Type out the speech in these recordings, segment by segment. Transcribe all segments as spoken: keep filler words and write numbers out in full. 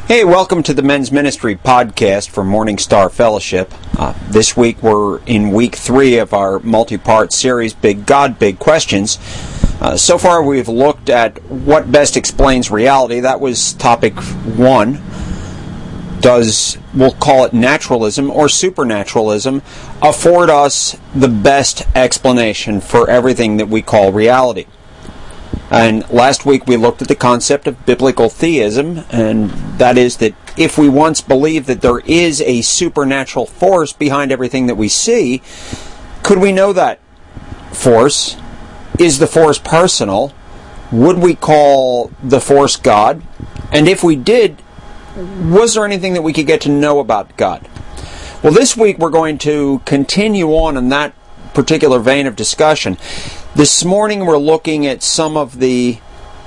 Hey, welcome to the Men's Ministry podcast for Morning Star Fellowship. Uh, this week we're in week three of our multi-part series, Big God, Big Questions. Uh, so far we've looked at what best explains reality. That was topic one. Does, we'll call it naturalism or supernaturalism, afford us the best explanation for everything that we call reality? And last week we looked at the concept of biblical theism, and that is that if we once believe that there is a supernatural force behind everything that we see, could we know that force? Is the force personal? Would we call the force God? And if we did, was there anything that we could get to know about God? Well, this week we're going to continue on in that particular vein of discussion. This morning we're looking at some of the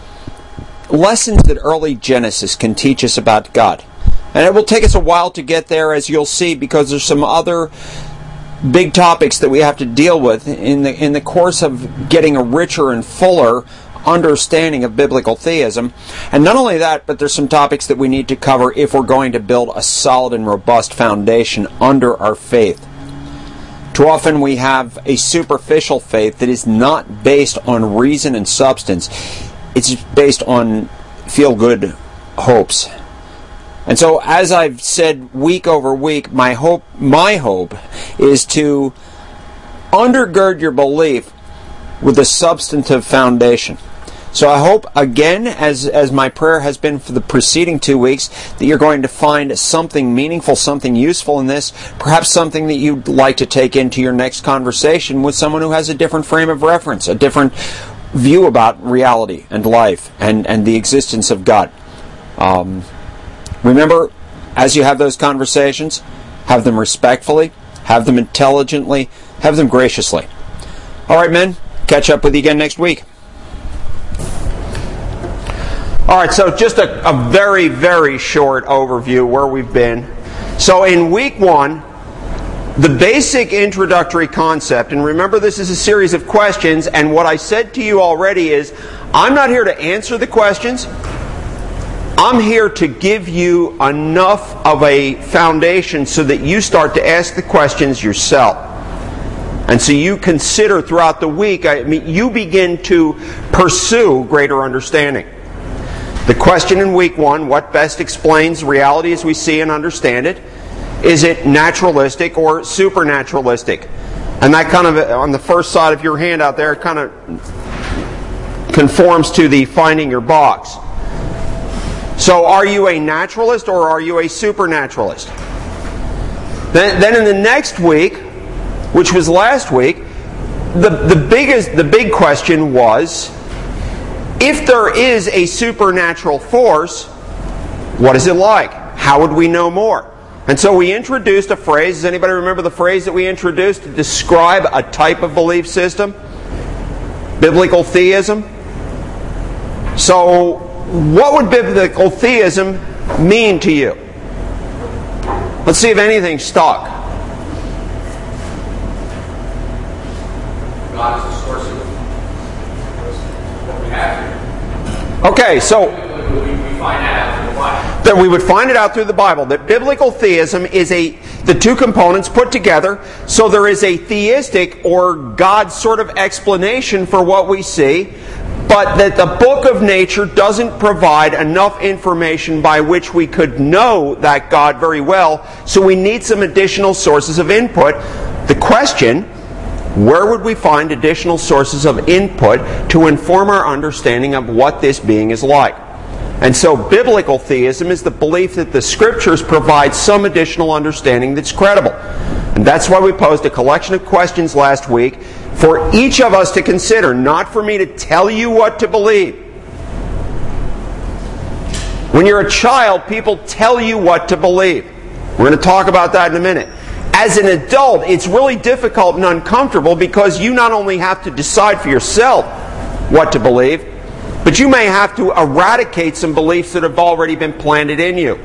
lessons that early Genesis can teach us about God. And it will take us a while to get there, as you'll see, because there's some other big topics that we have to deal with in the in the course of getting a richer and fuller understanding of biblical theism. And not only that, but there's some topics that we need to cover if we're going to build a solid and robust foundation under our faith. Too often we have a superficial faith that is not based on reason and substance. It's based on feel-good hopes. And so, as I've said week over week, my hope, my hope is to undergird your belief with a substantive foundation. So I hope, again, as as my prayer has been for the preceding two weeks, that you're going to find something meaningful, something useful in this, perhaps something that you'd like to take into your next conversation with someone who has a different frame of reference, a different view about reality and life and, and the existence of God. Um, remember, as you have those conversations, have them respectfully, have them intelligently, have them graciously. All right, men, catch up with you again next week. All right, so just a, a very, very short overview where we've been. So in week one, the basic introductory concept, and remember this is a series of questions, and what I said to you already is, I'm not here to answer the questions. I'm here to give you enough of a foundation so that you start to ask the questions yourself. And so you consider throughout the week, I mean, you begin to pursue greater understanding. The question in week one, what best explains reality as we see and understand it? Is it naturalistic or supernaturalistic? And that kind of, on the first side of your hand out there, it kind of conforms to the finding your box. So are you a naturalist or are you a supernaturalist? Then, then in the next week, which was last week, the, the biggest, the big question was, if there is a supernatural force, what is it like? How would we know more? And so we introduced a phrase. Does anybody remember the phrase that we introduced to describe a type of belief system? Biblical theism. So what would biblical theism mean to you? Let's see if anything stuck. God is the source of what we have here. Okay, so we, we find that out through the Bible. That we would find it out through the Bible. That biblical theism is a the two components put together. So there is a theistic or God sort of explanation for what we see, but that the book of nature doesn't provide enough information by which we could know that God very well. So we need some additional sources of input. The question: where would we find additional sources of input to inform our understanding of what this being is like? And so biblical theism is the belief that the Scriptures provide some additional understanding that's credible. And that's why we posed a collection of questions last week for each of us to consider, not for me to tell you what to believe. When you're a child, people tell you what to believe. We're going to talk about that in a minute. As an adult, it's really difficult and uncomfortable because you not only have to decide for yourself what to believe, but you may have to eradicate some beliefs that have already been planted in you.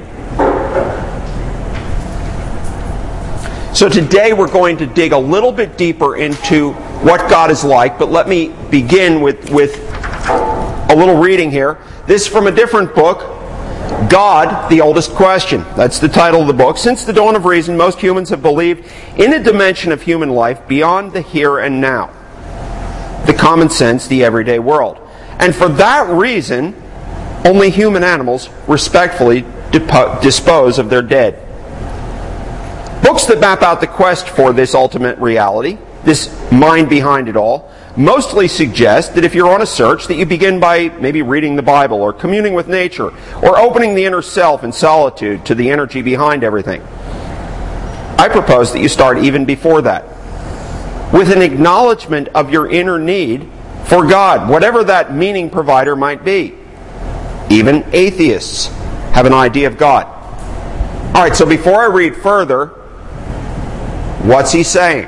So today we're going to dig a little bit deeper into what God is like, but let me begin with, with a little reading here. This is from a different book, God, the oldest question. That's the title of the book. Since the dawn of reason, most humans have believed in a dimension of human life beyond the here and now, the common sense, the everyday world. And for that reason, only human animals respectfully depo- dispose of their dead. Books that map out the quest for this ultimate reality, this mind behind it all, mostly suggest that if you're on a search, that you begin by maybe reading the Bible or communing with nature or opening the inner self in solitude to the energy behind everything. I propose that you start even before that, with an acknowledgement of your inner need for God, whatever that meaning provider might be. Even atheists have an idea of God. All right, so before I read further, what's he saying?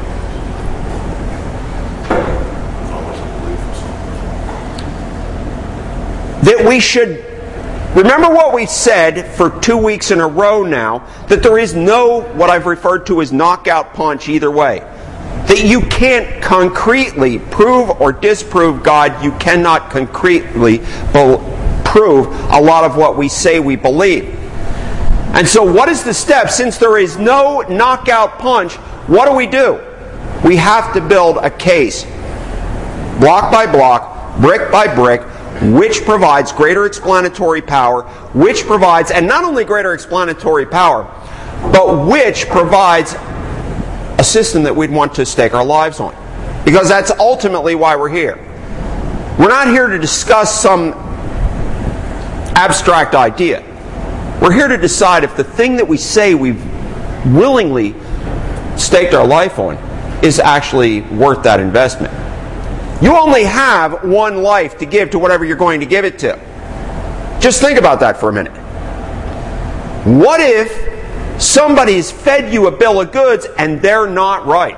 That we should remember what we said for two weeks in a row now, that there is no, what I've referred to as knockout punch either way. That you can't concretely prove or disprove God. You cannot concretely prove a lot of what we say we believe. And so what is the step? Since there is no knockout punch, what do we do? We have to build a case, block by block, brick by brick, which provides greater explanatory power, which provides, and not only greater explanatory power, but which provides a system that we'd want to stake our lives on. Because that's ultimately why we're here. We're not here to discuss some abstract idea. We're here to decide if the thing that we say we've willingly staked our life on is actually worth that investment. You only have one life to give to whatever you're going to give it to. Just think about that for a minute. What if somebody's fed you a bill of goods and they're not right?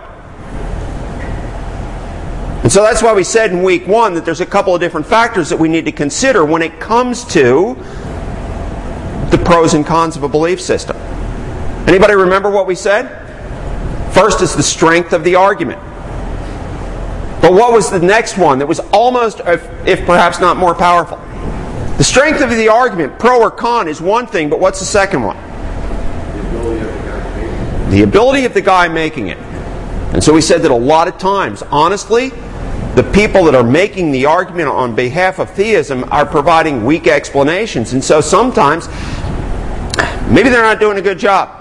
And so that's why we said in week one that there's a couple of different factors that we need to consider when it comes to the pros and cons of a belief system. Anybody remember what we said? First is the strength of the argument. But what was the next one that was almost, if, if perhaps not more powerful? The strength of the argument, pro or con, is one thing, but what's the second one? The ability of the guy making it. And so we said that a lot of times, honestly, the people that are making the argument on behalf of theism are providing weak explanations. And so sometimes, maybe they're not doing a good job.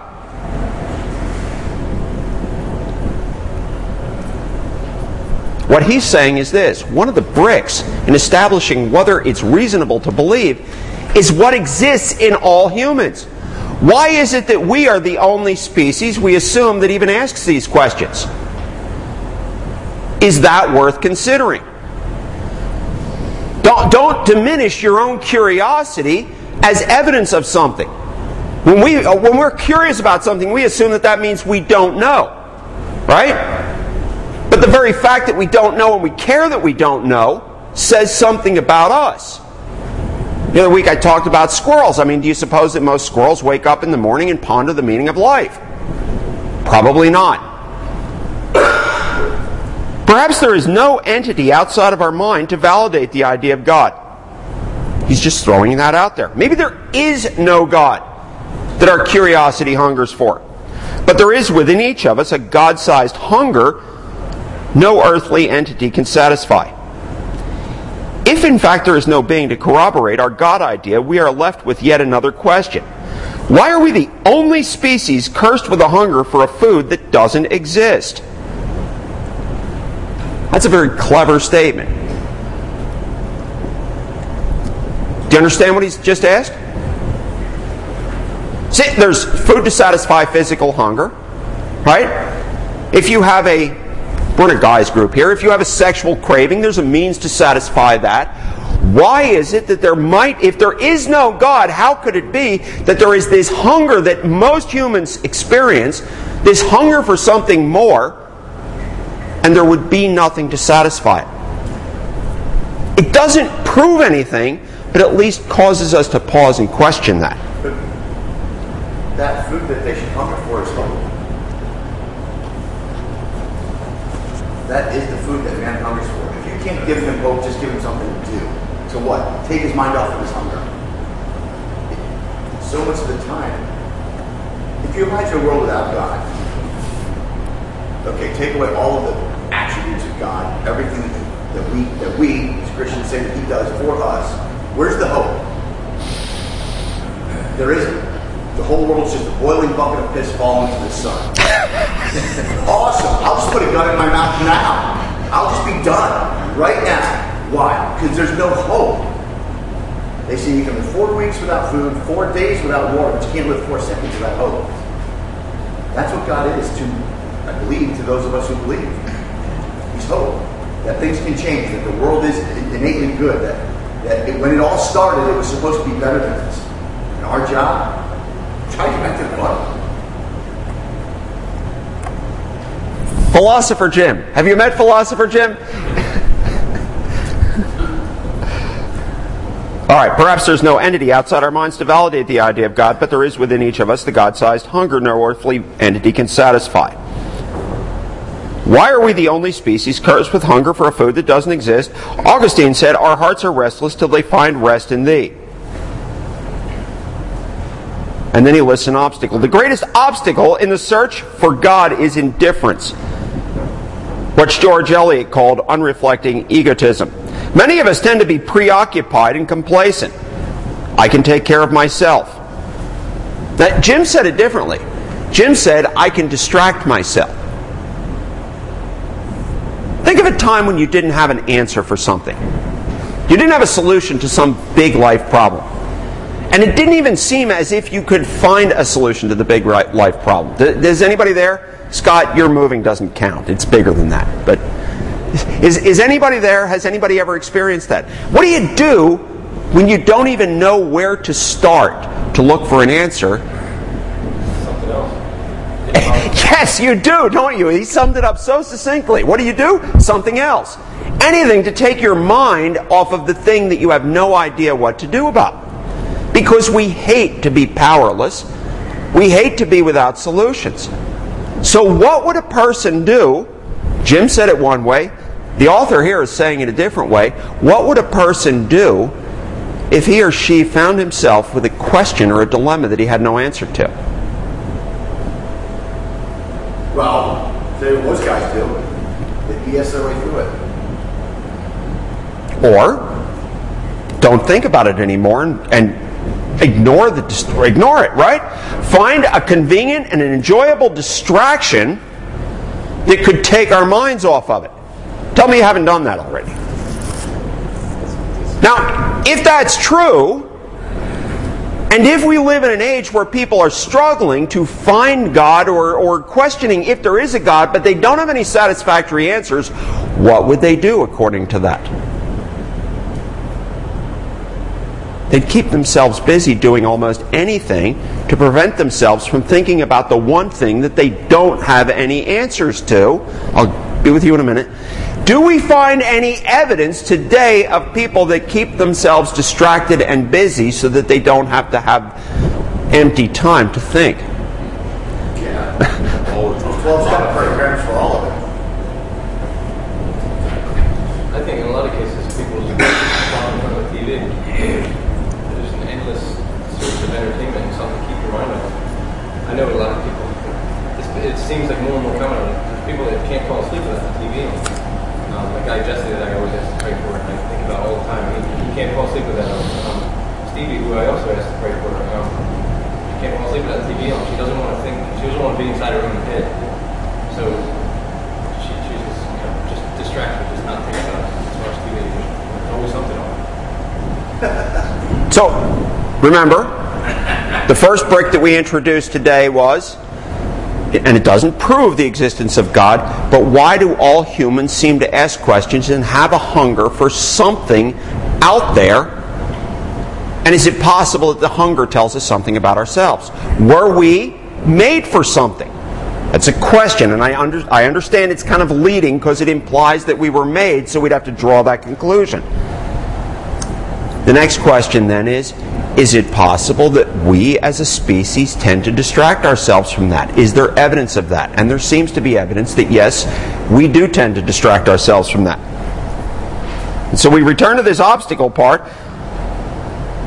What he's saying is this: one of the bricks in establishing whether it's reasonable to believe is what exists in all humans. Why is it that we are the only species, we assume, that even asks these questions? Is that worth considering? Don't, don't diminish your own curiosity as evidence of something. When, we, when we're curious about something, we assume that that means we don't know. Right? But the very fact that we don't know and we care that we don't know says something about us. The other week I talked about squirrels. I mean, do you suppose that most squirrels wake up in the morning and ponder the meaning of life? Probably not. Perhaps there is no entity outside of our mind to validate the idea of God. He's just throwing that out there. Maybe there is no God that our curiosity hungers for. But there is within each of us a God-sized hunger no earthly entity can satisfy. If in fact there is no being to corroborate our God idea, we are left with yet another question. Why are we the only species cursed with a hunger for a food that doesn't exist? That's a very clever statement. Do you understand what he's just asked? See, there's food to satisfy physical hunger, right? If you have a We're in a guys group here. If you have a sexual craving, there's a means to satisfy that. Why is it that there might, if there is no God, how could it be that there is this hunger that most humans experience, this hunger for something more, and there would be nothing to satisfy it? It doesn't prove anything, but at least causes us to pause and question that. But that food that they should hunger for is hope. That is the food that man hungers for. If you can't give him hope, just give him something to do. To what? Take his mind off of his hunger. so much of the time, if you imagine a world without God, okay, take away all of the attributes of God, everything that we, that we as Christians say that He does for us, where's the hope? There isn't. The whole world's just a boiling bucket of piss falling into the sun. Awesome. I'll just put a gun in my mouth now. I'll just be done right now. Why? Because there's no hope. They say you can live four weeks without food, four days without water, but you can't live four seconds without hope. That's what God is to, I believe, to those of us who believe. He's hope. That things can change, that the world is innately good, that, that it, when it all started, it was supposed to be better than this. And our job, try to get back to the bottom. Philosopher Jim. Have you met Philosopher Jim? All right, perhaps there's no entity outside our minds to validate the idea of God, but there is within each of us the God-sized hunger no earthly entity can satisfy. Why are we the only species cursed with hunger for a food that doesn't exist? Augustine said, our hearts are restless till they find rest in thee. And then he lists an obstacle. The greatest obstacle in the search for God is indifference. What George Eliot called unreflecting egotism. Many of us tend to be preoccupied and complacent. I can take care of myself. That, Jim said it differently. Jim said, I can distract myself. Think of a time when you didn't have an answer for something. You didn't have a solution to some big life problem. And it didn't even seem as if you could find a solution to the big life problem. Does anybody there? Scott, your moving doesn't count. It's bigger than that. But is, is anybody there? Has anybody ever experienced that? What do you do when you don't even know where to start to look for an answer? Something else. Yes, you do, don't you? He summed it up so succinctly. What do you do? Something else. Anything to take your mind off of the thing that you have no idea what to do about. Because we hate to be powerless. We hate to be without solutions. So what would a person do? Jim said it one way. The author here is saying it a different way. What would a person do if he or she found himself with a question or a dilemma that he had no answer to? Well, say what most guys do. They B S their way through it. Or don't think about it anymore and, and ignore the ignore it, right? Find a convenient and an enjoyable distraction that could take our minds off of it. Tell me you haven't done that already. Now, if that's true, and if we live in an age where people are struggling to find God or, or questioning if there is a God, but they don't have any satisfactory answers, what would they do according to that? They'd keep themselves busy doing almost anything to prevent themselves from thinking about the one thing that they don't have any answers to. I'll be with you in a minute. Do we find any evidence today of people that keep themselves distracted and busy so that they don't have to have empty time to think? Yeah. twelve-step programs for all of it. I think in a lot of cases people just fall in front of the T V. There's an endless source of entertainment and something to keep your mind on. I know a lot of people. It's, it seems like more and more common. There's people that can't fall asleep without the T V on. Um, the guy Jesse that I always ask to pray for and I think about all the time. He, he can't fall asleep without him. Um, Stevie, who I also asked to pray for, um, she can't fall asleep without the T V on. She doesn't want to think. She doesn't want to be inside her own head. So she chooses, you know, just distract her, just not think about it. As far as T V, there's always something on. So, remember, the first brick that we introduced today was, and it doesn't prove the existence of God, but why do all humans seem to ask questions and have a hunger for something out there? And is it possible that the hunger tells us something about ourselves? Were we made for something? That's a question, and I, under, I understand it's kind of leading because it implies that we were made, so we'd have to draw that conclusion. The next question then is, is it possible that we as a species tend to distract ourselves from that? Is there evidence of that? And there seems to be evidence that yes, we do tend to distract ourselves from that. And so we return to this obstacle part.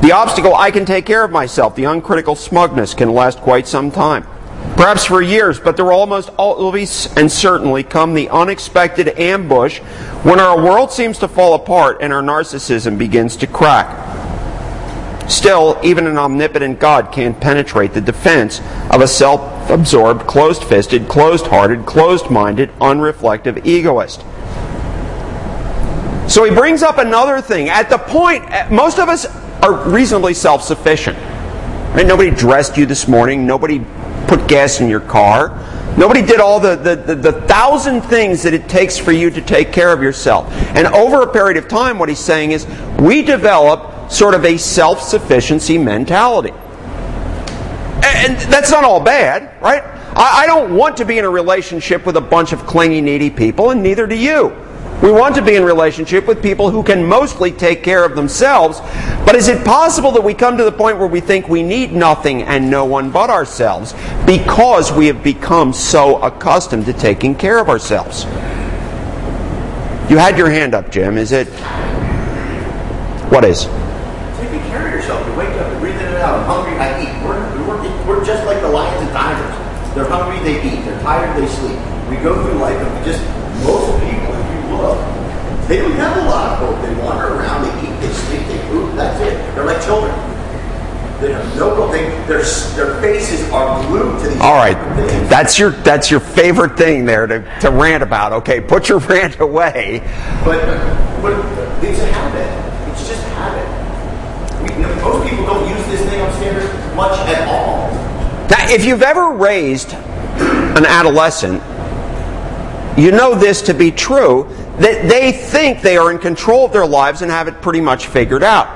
The obstacle, I can take care of myself. The uncritical smugness can last quite some time. Perhaps for years, but there will almost always and certainly come the unexpected ambush when our world seems to fall apart and our narcissism begins to crack. Still, even an omnipotent God can't penetrate the defense of a self-absorbed, closed-fisted, closed-hearted, closed-minded, unreflective egoist. So he brings up another thing. At the point, most of us are reasonably self-sufficient. Right? Nobody dressed you this morning. Nobody put gas in your car. Nobody did all the, the, the, the thousand things that it takes for you to take care of yourself. And over a period of time, what he's saying is, we develop sort of a self-sufficiency mentality. And that's not all bad, right? I don't want to be in a relationship with a bunch of clingy, needy people, and neither do you. We want to be in relationship with people who can mostly take care of themselves. But is it possible that we come to the point where we think we need nothing and no one but ourselves because we have become so accustomed to taking care of ourselves? You had your hand up, Jim. Is it... What is? Taking care of yourself. You wake up, you breathe in and out. I'm hungry, I eat. We're, we're, we're just like the lions and tigers. They're hungry, they eat. They're tired, they sleep. We go through life and we just... Most people, if you look, they don't have a lot of hope. They wander around, they eat, they sleep, they poop. That's it. They're like children. They have no hope. They, their, their faces are glued to these. All right, that's your that's your favorite thing there to, to rant about. Okay, put your rant away. But, but it's a habit. It's just a habit. We, you know, most people don't use this thing upstairs much at all. Now, if you've ever raised an adolescent, you know this to be true, that they think they are in control of their lives and have it pretty much figured out.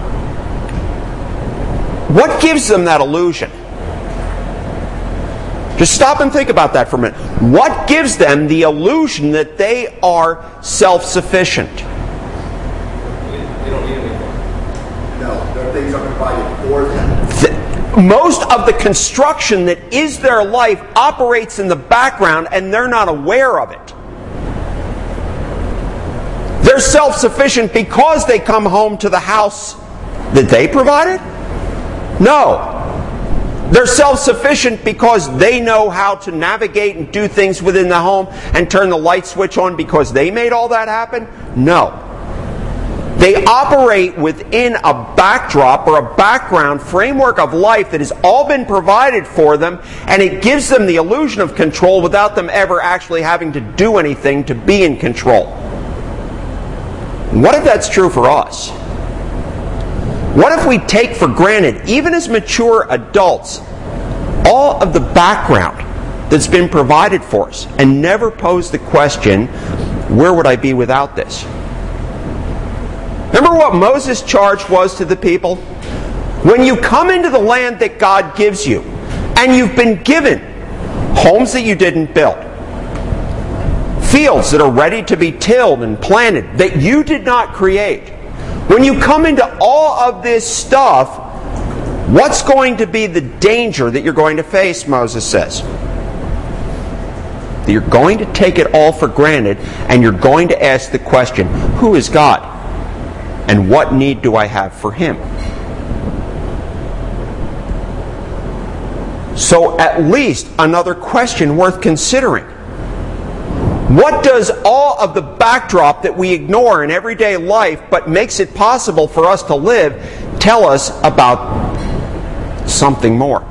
What gives them that illusion? Just stop and think about that for a minute. What gives them the illusion that they are self-sufficient? They don't need anything. No, there are things are provided for them. Most of the construction that is their life operates in the background and they're not aware of it. They're self-sufficient because they come home to the house that they provided? No. They're self-sufficient because they know how to navigate and do things within the home and turn the light switch on because they made all that happen? No. They operate within a backdrop or a background framework of life that has all been provided for them, and it gives them the illusion of control without them ever actually having to do anything to be in control. What if that's true for us? What if we take for granted, even as mature adults, all of the background that's been provided for us and never pose the question, where would I be without this? Remember what Moses' charge was to the people? When you come into the land that God gives you, and you've been given homes that you didn't build, fields that are ready to be tilled and planted that you did not create, when you come into all of this stuff, what's going to be the danger that you're going to face, Moses says? That you're going to take it all for granted, and you're going to ask the question, who is God? And what need do I have for Him? So at least another question worth considering. What does all of the backdrop that we ignore in everyday life but makes it possible for us to live tell us about something more?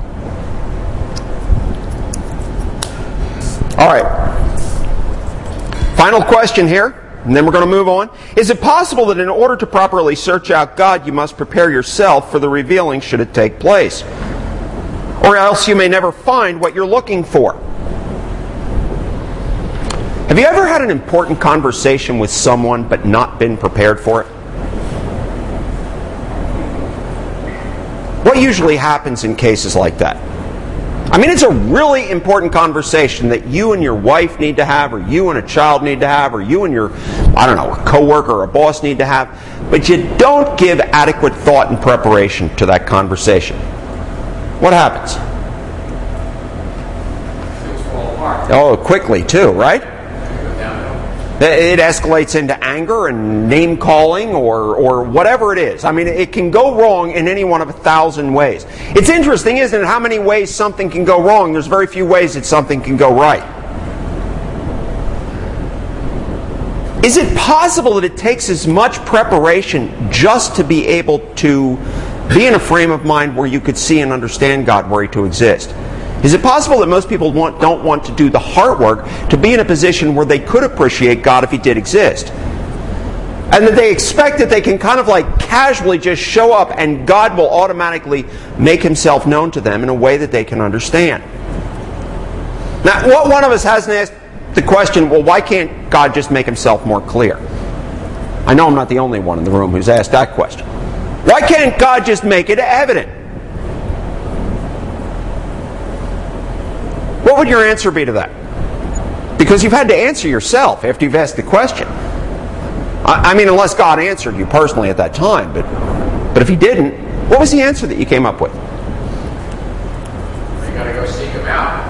All right. Final question here. And then we're going to move on. Is it possible that in order to properly search out God, you must prepare yourself for the revealing should it take place? Or else you may never find what you're looking for. Have you ever had an important conversation with someone but not been prepared for it? What usually happens in cases like that? I mean, it's a really important conversation that you and your wife need to have, or you and a child need to have, or you and your, I don't know, a coworker or a boss need to have, but you don't give adequate thought and preparation to that conversation. What happens? Things fall apart. Oh, quickly too, right? It escalates into anger and name-calling or, or whatever it is. I mean, it can go wrong in any one of a thousand ways. It's interesting, isn't it, how many ways something can go wrong? There's very few ways that something can go right. Is it possible that it takes as much preparation just to be able to be in a frame of mind where you could see and understand God were He to exist? Is it possible that most people want, don't want to do the hard work to be in a position where they could appreciate God if He did exist? And that they expect that they can kind of like casually just show up and God will automatically make Himself known to them in a way that they can understand. Now, what one of us hasn't asked the question, well, why can't God just make Himself more clear? I know I'm not the only one in the room who's asked that question. Why can't God just make it evident? What would your answer be to that? Because you've had to answer yourself after you've asked the question. I, I mean, unless God answered you personally at that time. But, but if He didn't, what was the answer that you came up with? You got to go seek Him out.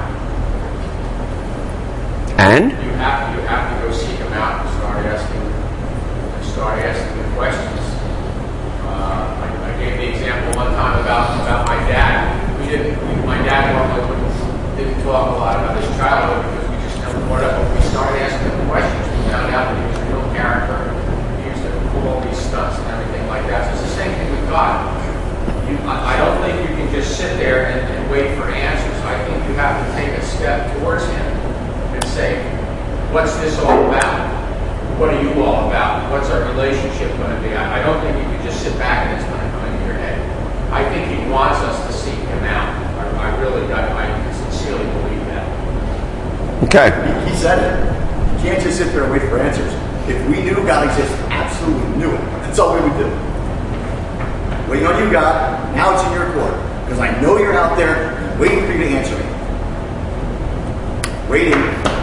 And? You have, you have to go seek Him out and start asking, and start asking the questions. Uh, I, I gave the example one time about, about my dad. We didn't, we, my dad normally wouldn't didn't talk a lot about his childhood because we just never brought up. But we started asking him questions. We found out that he was a real character. He used to pull all these stunts and everything like that. So it's the same thing with God. You, I, I don't think you can just sit there and, and wait for answers. I think you have to take a step towards Him and say, what's this all about? What are you all about? What's our relationship going to be? I, I don't think you can just sit back and it's going to come into your head. I think He wants us to seek Him out. I, I really, I, I sincerely believe that. Okay. He, he said it. You can't just sit there and wait for answers. If we knew God existed, absolutely knew it. That's all we would do. Waiting on you, God. Now it's in your court. Because I know you're out there waiting for you to answer me. Waiting.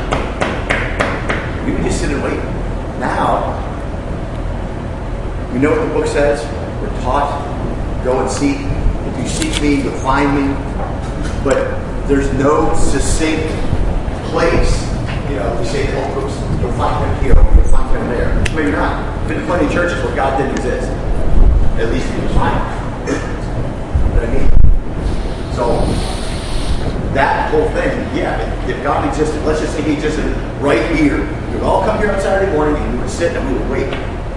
We would just sit and wait. Now, we know what the book says. We're taught. Go and seek. If you seek me, you'll find me. But there's no succinct place. You know, we say, oh, oops, you'll find Him here, you'll find Him there. But you're not. There's been plenty of churches where God didn't exist. At least He was fine. You know what I mean? So, that whole thing, yeah, if God existed, let's just say He existed right here. We would all come here on Saturday morning and we would sit and we would wait.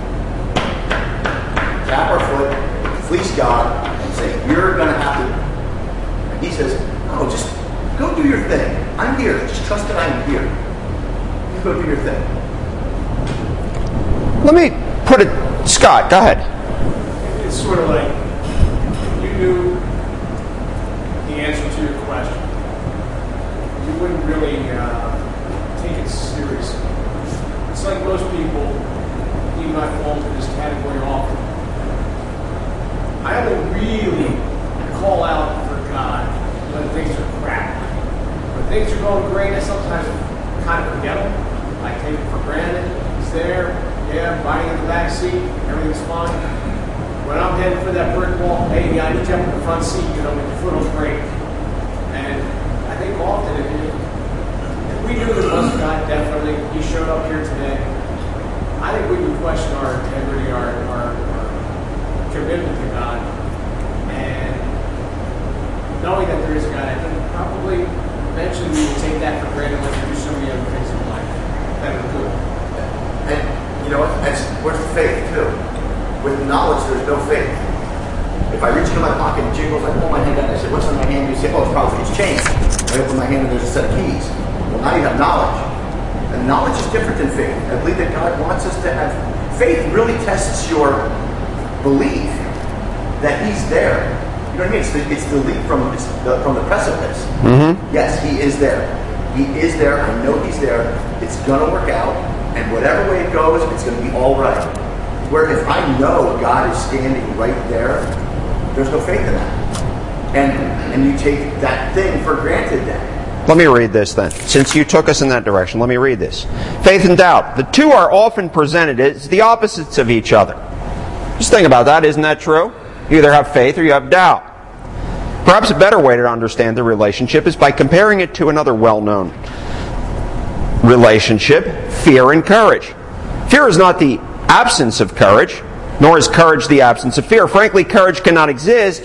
Tap our foot, fleece God, and say, you're going to have to. And He says, no, just go do your thing. I'm here. Just trust that I'm here. You go do your thing. Let me put it, Scott, go ahead. It's sort of like you knew the answer to your question. You wouldn't really uh, take it seriously. It's like most people do not fall into this category often. I only really call out for God when things are crap. When things are going great, I sometimes kind of forget Him. I take it for granted. He's there. Yeah, riding in the back seat. Everything's fine. When I'm heading for that brick wall, hey, I need you up in the front seat, you know, with your foot on the brake. And I think often, if, you, if we knew there was God, definitely, He showed up here today, I think we would question our integrity, our, our, our commitment to God. And knowing that there is a God, I think probably eventually we would take that for granted like we do so many other things in life that are good. And, you know, that's where's the faith, too? With knowledge, there's no faith. If I reach into my pocket and jiggles, I pull my hand down and I say, what's in my hand? You say, oh, it's probably it's change. I open my hand and there's a set of keys. Well, now you have knowledge. And knowledge is different than faith. I believe that God wants us to have faith really tests your belief that He's there. You know what I mean? It's the, it's the leap from, it's the, from the precipice. Mm-hmm. Yes, He is there. He is there. I know He's there. It's going to work out. And whatever way it goes, it's going to be all right. Where if I know God is standing right there, there's no faith in that. And and you take that thing for granted then. Let me read this then. Since you took us in that direction, let me read this. Faith and doubt. The two are often presented as the opposites of each other. Just think about that. Isn't that true? You either have faith or you have doubt. Perhaps a better way to understand the relationship is by comparing it to another well-known relationship, fear and courage. Fear is not the absence of courage, nor is courage the absence of fear. Frankly, courage cannot exist.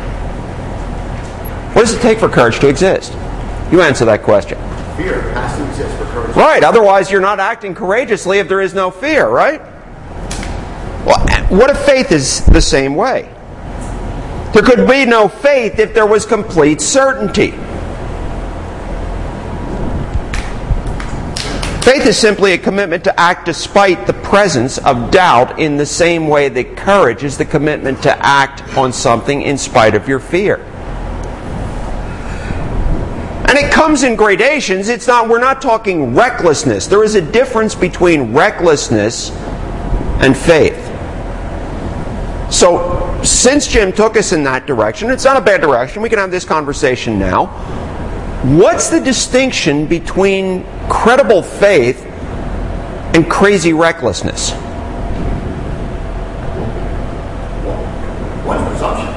What does it take for courage to exist? You answer that question. Fear has to exist for courage. Right, otherwise you're not acting courageously if there is no fear, right? Well, what if faith is the same way? There could be no faith if there was complete certainty. Faith is simply a commitment to act despite the presence of doubt, in the same way that courage is the commitment to act on something in spite of your fear. And it comes in gradations. It's not, we're not talking recklessness. There is a difference between recklessness and faith. So, since Jim took us in that direction, it's not a bad direction, we can have this conversation now. What's the distinction between credible faith and crazy recklessness? One's presumption.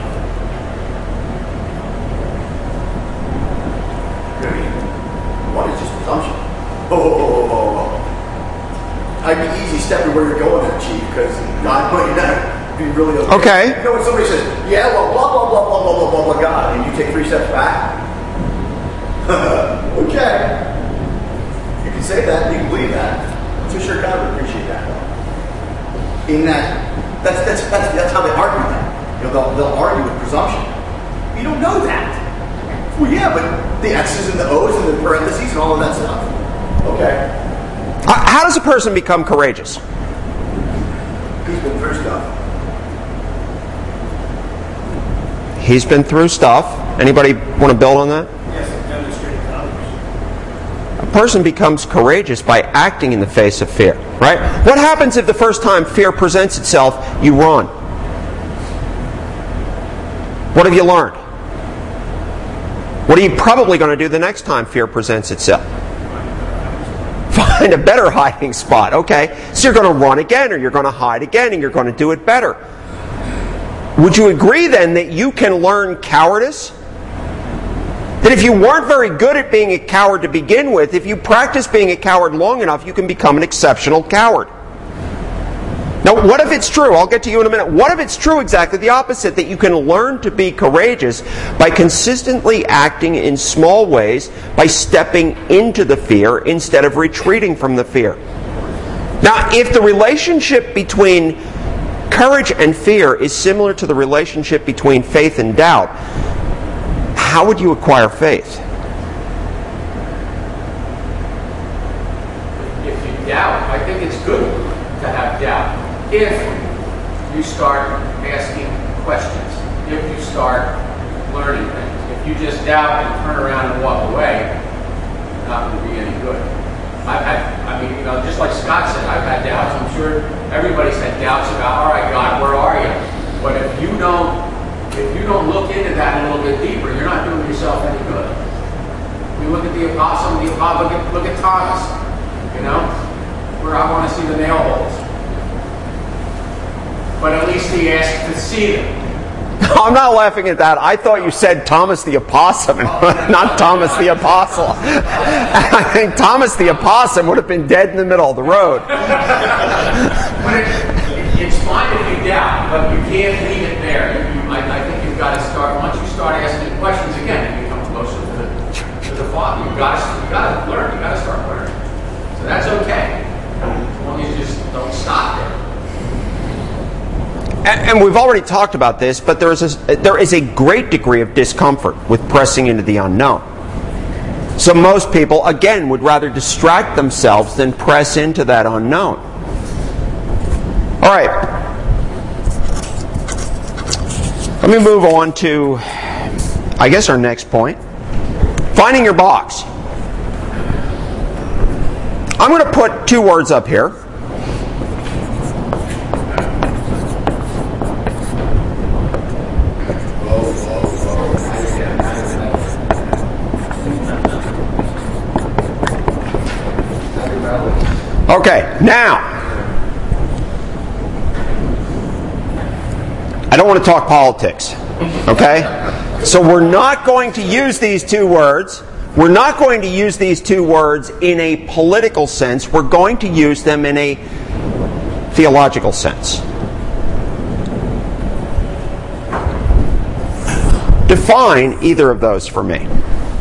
One is just presumption. Oh, oh, oh, oh. I'd be easy stepping where you're going there, Chief, because God put you there. Be really okay. Okay. You know when somebody says, yeah, well, blah, blah, blah, blah, blah, blah, blah, blah, God, and you take three steps back? Okay. You can say that, you can believe that. I'm so sure God would appreciate that. In that, that's, that's, that's, that's how they argue that. You know, they'll, they'll argue with presumption. You don't know that. Well, yeah, but the X's and the O's and the parentheses and all of that stuff. Okay. How does a person become courageous? He's been through stuff. He's been through stuff. Anybody want to build on that? Yes, demonstrated to others. A person becomes courageous by acting in the face of fear, right? What happens if the first time fear presents itself, you run? What have you learned? What are you probably going to do the next time fear presents itself? Find a better hiding spot. Okay, so you're going to run again, or you're going to hide again, and you're going to do it better. Would you agree then that you can learn cowardice? That if you weren't very good at being a coward to begin with, if you practice being a coward long enough, you can become an exceptional coward. Now, what if it's true? I'll get to you in a minute. What if it's true exactly the opposite? That you can learn to be courageous by consistently acting in small ways, by stepping into the fear instead of retreating from the fear. Now, if the relationship between courage and fear is similar to the relationship between faith and doubt, how would you acquire faith? If you doubt, I think it's good to have doubt. If you start asking questions, if you start learning things, if you just doubt and turn around and walk away, it's not going to be any good. I've had, I mean, you know, just like Scott said, I've had doubts. I'm sure everybody's had doubts about, all right, God, where are you? But if you don't, if you don't look into that a little bit deeper, you're not doing yourself any good. We look at the apostle, the apostle, look at, look at Thomas, you know, where I want to see the nail holes. But at least he asked to see them. I'm not laughing at that. I thought you said Thomas the Apostle, not Thomas the Apostle. I think Thomas the Apostle would have been dead in the middle of the road. But it, it's fine if you doubt, but you can't leave it there. You, you, I, I think you've got to start, once you start asking questions again, you become closer to the, to the Father. You've got to, you've got to learn. You've got to start learning. So that's okay. As long as you just don't stop there. And we've already talked about this, but there is a, there is a great degree of discomfort with pressing into the unknown. So most people, again, would rather distract themselves than press into that unknown. All right. Let me move on to, I guess, our next point. Finding your box. I'm going to put two words up here. Okay, now, I don't want to talk politics, okay? So we're not going to use these two words. We're not going to use these two words in a political sense. We're going to use them in a theological sense. Define either of those for me.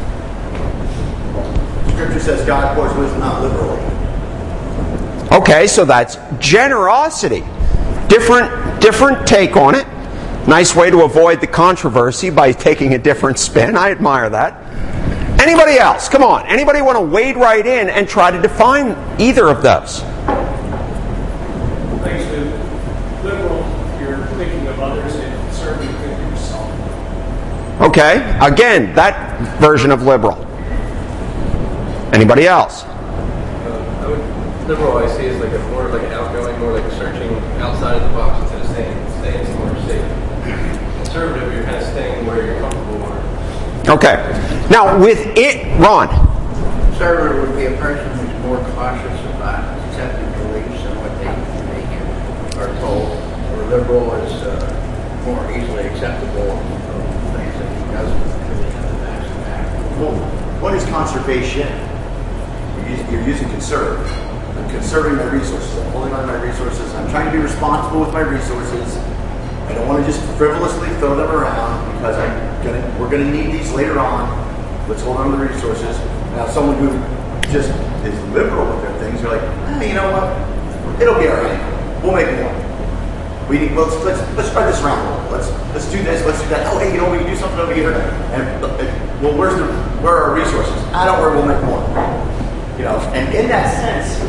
Scripture says God pours wisdom out liberally. Okay, so that's generosity. Different, different take on it. Nice way to avoid the controversy by taking a different spin. I admire that. Anybody else? Come on. Anybody want to wade right in and try to define either of those? Thanks to liberal, you're thinking of others, and conservative, you're thinking of yourself. Okay. Again, that version of liberal. Anybody else? Uh, I would, liberal I see is like a more like an outgoing, more like a searching outside of the box instead of staying, staying somewhere safe. Conservative, you're kind of staying where you're comfortable. Or Okay. Now, with it, Ron. Conservative would be a person who's more cautious about accepting beliefs and what they, they are told. Or liberal is uh, more easily acceptable of things that he doesn't really have an action back. Well, what is conservation? You're using, you're using conserve. I'm conserving my resources. I'm holding on to my resources. I'm trying to be responsible with my resources. I don't want to just frivolously throw them around because I'm gonna, we're going to need these later on. Let's hold on to the resources. Now, someone who just is liberal with their things, you're like, eh, you know what? It'll be all right. We'll make more. We need. Let's let's let's spread this around a little. Let's let's do this. Let's do that. Oh, hey, you know we can do something over here. And uh, well, where's the where are our resources? I don't know where we'll make more. You know, and in that sense.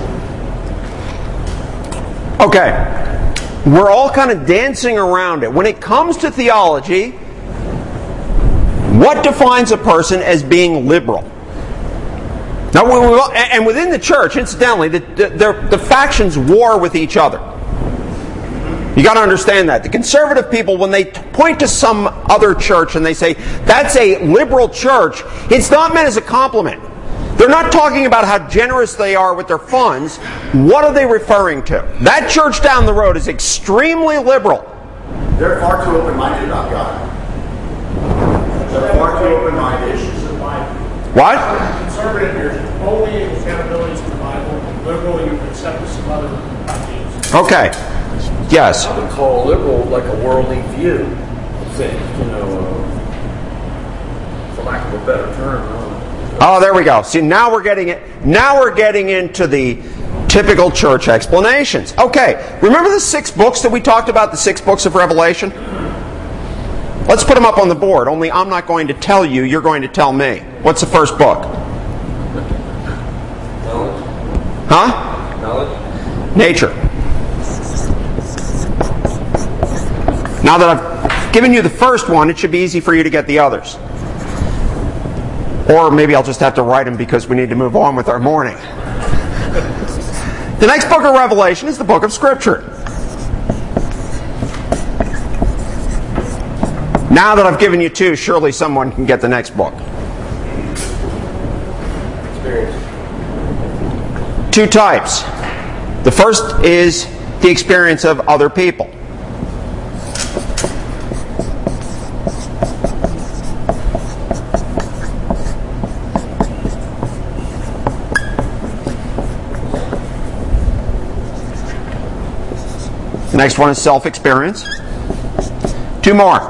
Okay. We're all kind of dancing around it. When it comes to theology, what defines a person as being liberal? Now, we, we, and within the church, incidentally, the, the, the factions war with each other. You got to understand that. The conservative people, when they point to some other church and they say, that's a liberal church, it's not meant as a compliment. They're not talking about how generous they are with their funds. What are they referring to? That church down the road is extremely liberal. They're far too open-minded about God. They're far too open-minded. What? Conservative, you're only accountability to the Bible. Liberal, you accept some other ideas. Okay. Yes. I would call liberal like a worldly view of things, you know, uh, for lack of a better term. I don't know. Oh, there we go. See, now we're getting it. Now we're getting into the typical church explanations. Okay, remember the six books that we talked about, the six books of Revelation? Let's put them up on the board, only I'm not going to tell you, you're going to tell me. What's the first book? knowledge. Huh? Knowledge. Nature. Now that I've given you the first one, it should be easy for you to get the others. Or maybe I'll just have to write them because we need to move on with our morning. The next book of Revelation is the book of Scripture. Now that I've given you two, surely someone can get the next book. Experience. Two types. The first is the experience of other people. The next one is self-experience. Two more.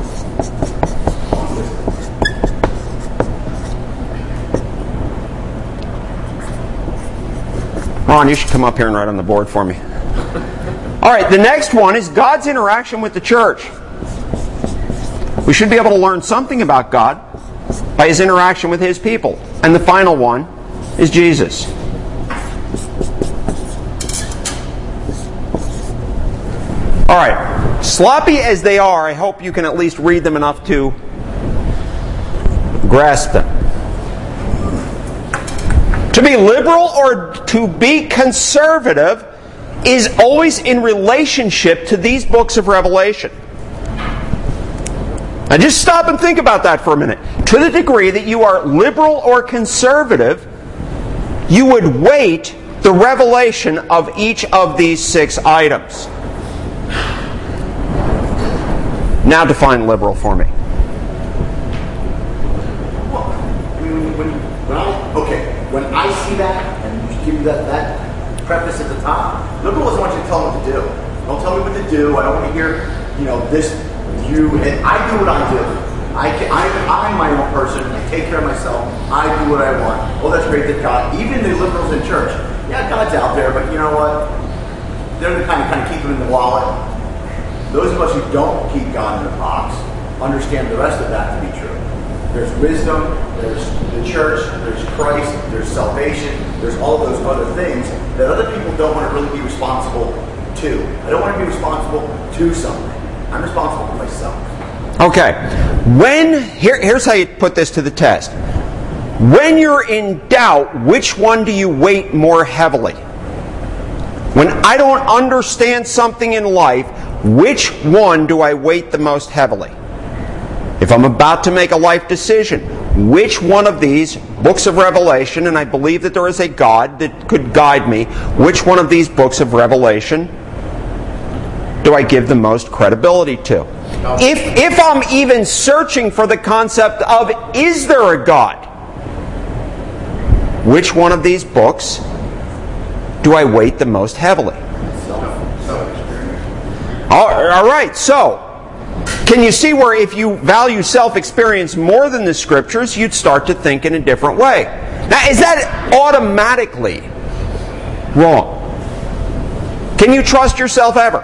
Ron, you should come up here and write on the board for me. All right, the next one is God's interaction with the church. We should be able to learn something about God by His interaction with His people. And the final one is Jesus. All right, sloppy as they are, I hope you can at least read them enough to grasp them. To be liberal or to be conservative is always in relationship to these books of Revelation. Now just stop and think about that for a minute. To the degree that you are liberal or conservative, you would weight the revelation of each of these six items. Now define liberal for me. Well, when, when, when I, okay, when I see that, and you give you that, that preface at the top, liberal doesn't want you to tell them what to to do. Don't tell me what to do. I don't want to hear, you know, this, you, and I do what I do. I can, I'm, I'm my own person. I take care of myself. I do what I want. Oh, that's great that God, even the liberals in church, yeah, God's out there, but you know what? They're the kind of, kind of keep him in the wallet. Those of us who don't keep God in the box understand the rest of that to be true. There's wisdom, there's the church, there's Christ, there's salvation, there's all those other things that other people don't want to really be responsible to. I don't want to be responsible to something. I'm responsible for myself. Okay. When here, here's how you put this to the test. When you're in doubt, which one do you weight more heavily? When I don't understand something in life, which one do I weight the most heavily? If I'm about to make a life decision, which one of these books of Revelation, and I believe that there is a God that could guide me, which one of these books of Revelation do I give the most credibility to? If, if I'm even searching for the concept of, is there a God? Which one of these books do I weight the most heavily? All, all right, so can you see where if you value self-experience more than the Scriptures, you'd start to think in a different way? Now, is that automatically wrong? Can you trust yourself ever?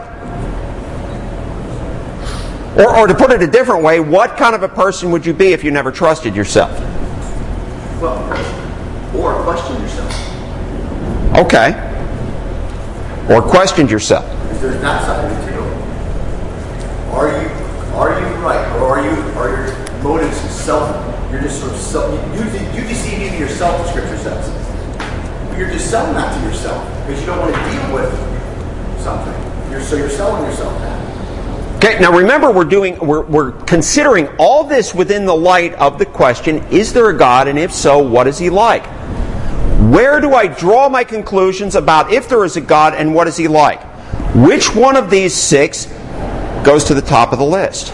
Or, or to put it a different way, what kind of a person would you be if you never trusted yourself? Well, or question yourself. Okay. Or questioned yourself. If there's that side of it too. Are you are you right? Or are you are your motives self you're just sort of self you, you deceive even yourself, the Scripture says. You're just selling that to yourself because you don't want to deal with something. You're so you're selling yourself that. Okay, now remember we're doing we're we're considering all this within the light of the question, is there a God, and if so, what is he like? Where do I draw my conclusions about if there is a God and what is he like? Which one of these six goes to the top of the list?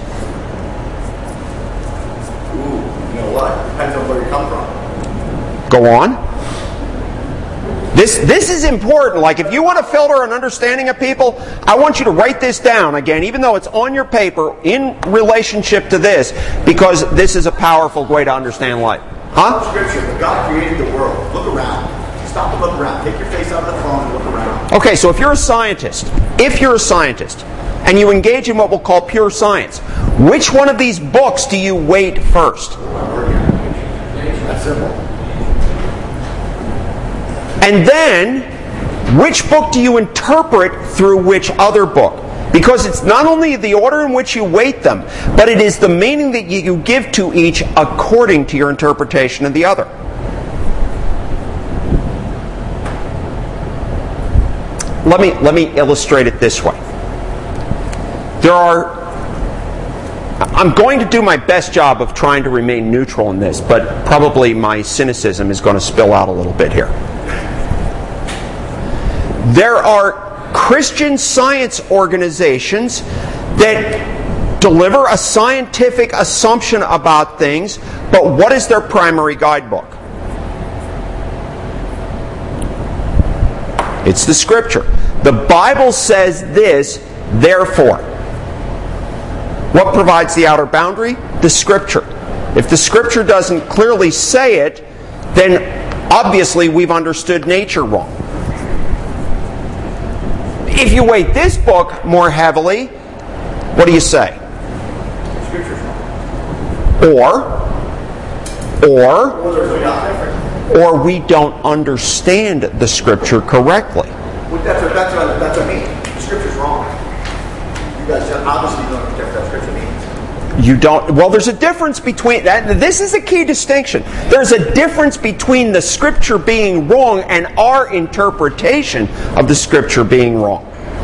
Ooh, you know what? Depends on where you come from. Go on. This this is important. Like if you want to filter an understanding of people, I want you to write this down again, even though it's on your paper, in relationship to this, because this is a powerful way to understand life. Huh? Scripture, when God created the world, look around. Stop and look around. Take your face out of the phone and look around. Okay, so if you're a scientist, if you're a scientist, and you engage in what we'll call pure science, which one of these books do you weight first? That's simple. And then, which book do you interpret through which other book? Because it's not only the order in which you weight them, but it is the meaning that you give to each according to your interpretation of the other. Let me, let me illustrate it this way. There are... I'm going to do my best job of trying to remain neutral in this, but probably my cynicism is going to spill out a little bit here. There are Christian science organizations that deliver a scientific assumption about things, but what is their primary guidebook? It's the Scripture. The Bible says this, therefore. What provides the outer boundary? The Scripture. If the Scripture doesn't clearly say it, then obviously we've understood nature wrong. If you weight this book more heavily, what do you say? Scripture's wrong. Or, or, or we don't understand the Scripture correctly. Well, that's what, that's what, that's what I mean. The Scripture's wrong. You guys obviously don't understand what that Scripture means. You don't. Well, there's a difference between that. This is a key distinction. There's a difference between the Scripture being wrong and our interpretation of the Scripture being wrong.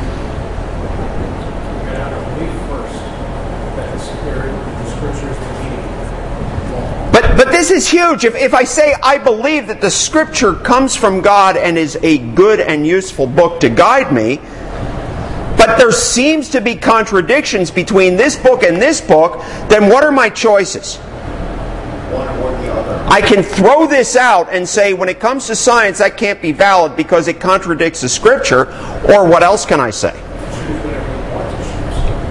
But but this is huge. If if I say I believe that the Scripture comes from God and is a good and useful book to guide me, but there seems to be contradictions between this book and this book, then what are my choices? One or the other. I can throw this out and say, when it comes to science, that can't be valid because it contradicts the Scripture, or what else can I say?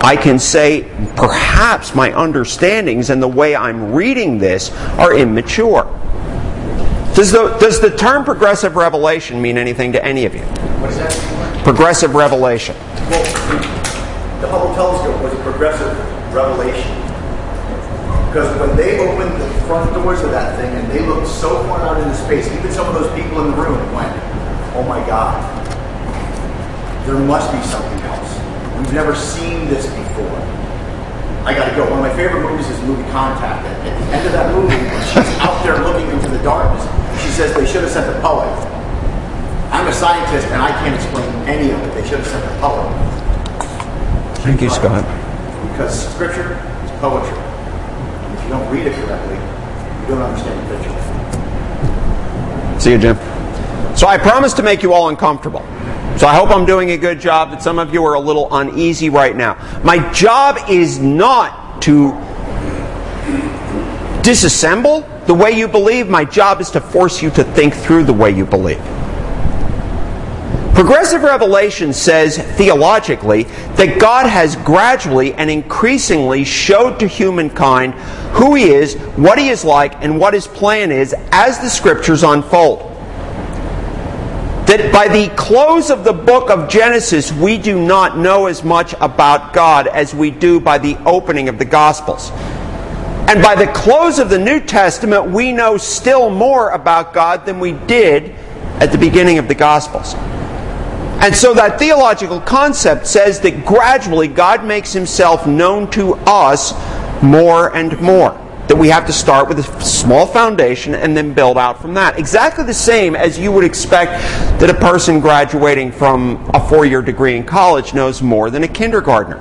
I can say perhaps my understandings and the way I'm reading this are immature. Does the, does the term progressive revelation mean anything to any of you? What is that? Progressive revelation. Well, the Hubble telescope was a progressive revelation. Because when they opened the front doors of that thing and they looked so far out into space, even some of those people in the room went, oh my God, there must be something else. We've never seen this before. I gotta go. One of my favorite movies is the movie Contact. At the end of that movie, she's out there looking into the darkness. She says they should have sent a poet. I'm a scientist and I can't explain any of it. They should have sent a poet. Thank you, Scott. Because scripture is poetry. And if you don't read it correctly, you don't understand the picture. See you, Jim. So I promised to make you all uncomfortable. So I hope I'm doing a good job, that some of you are a little uneasy right now. My job is not to disassemble the way you believe. My job is to force you to think through the way you believe. Progressive revelation says, theologically, that God has gradually and increasingly showed to humankind who He is, what He is like, and what His plan is as the Scriptures unfold. That by the close of the book of Genesis, we do not know as much about God as we do by the opening of the Gospels. And by the close of the New Testament, we know still more about God than we did at the beginning of the Gospels. And so that theological concept says that gradually God makes Himself known to us more and more. That we have to start with a small foundation and then build out from that. Exactly the same as you would expect that a person graduating from a four-year degree in college knows more than a kindergartner.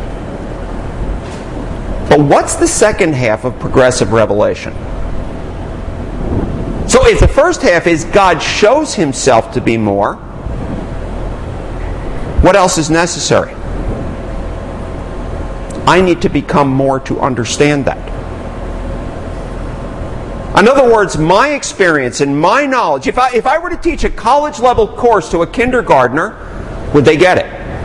But what's the second half of progressive revelation? So if the first half is God shows Himself to be more, what else is necessary? I need to become more to understand that. In other words, my experience and my knowledge, if I, if I were to teach a college level course to a kindergartner, would they get it?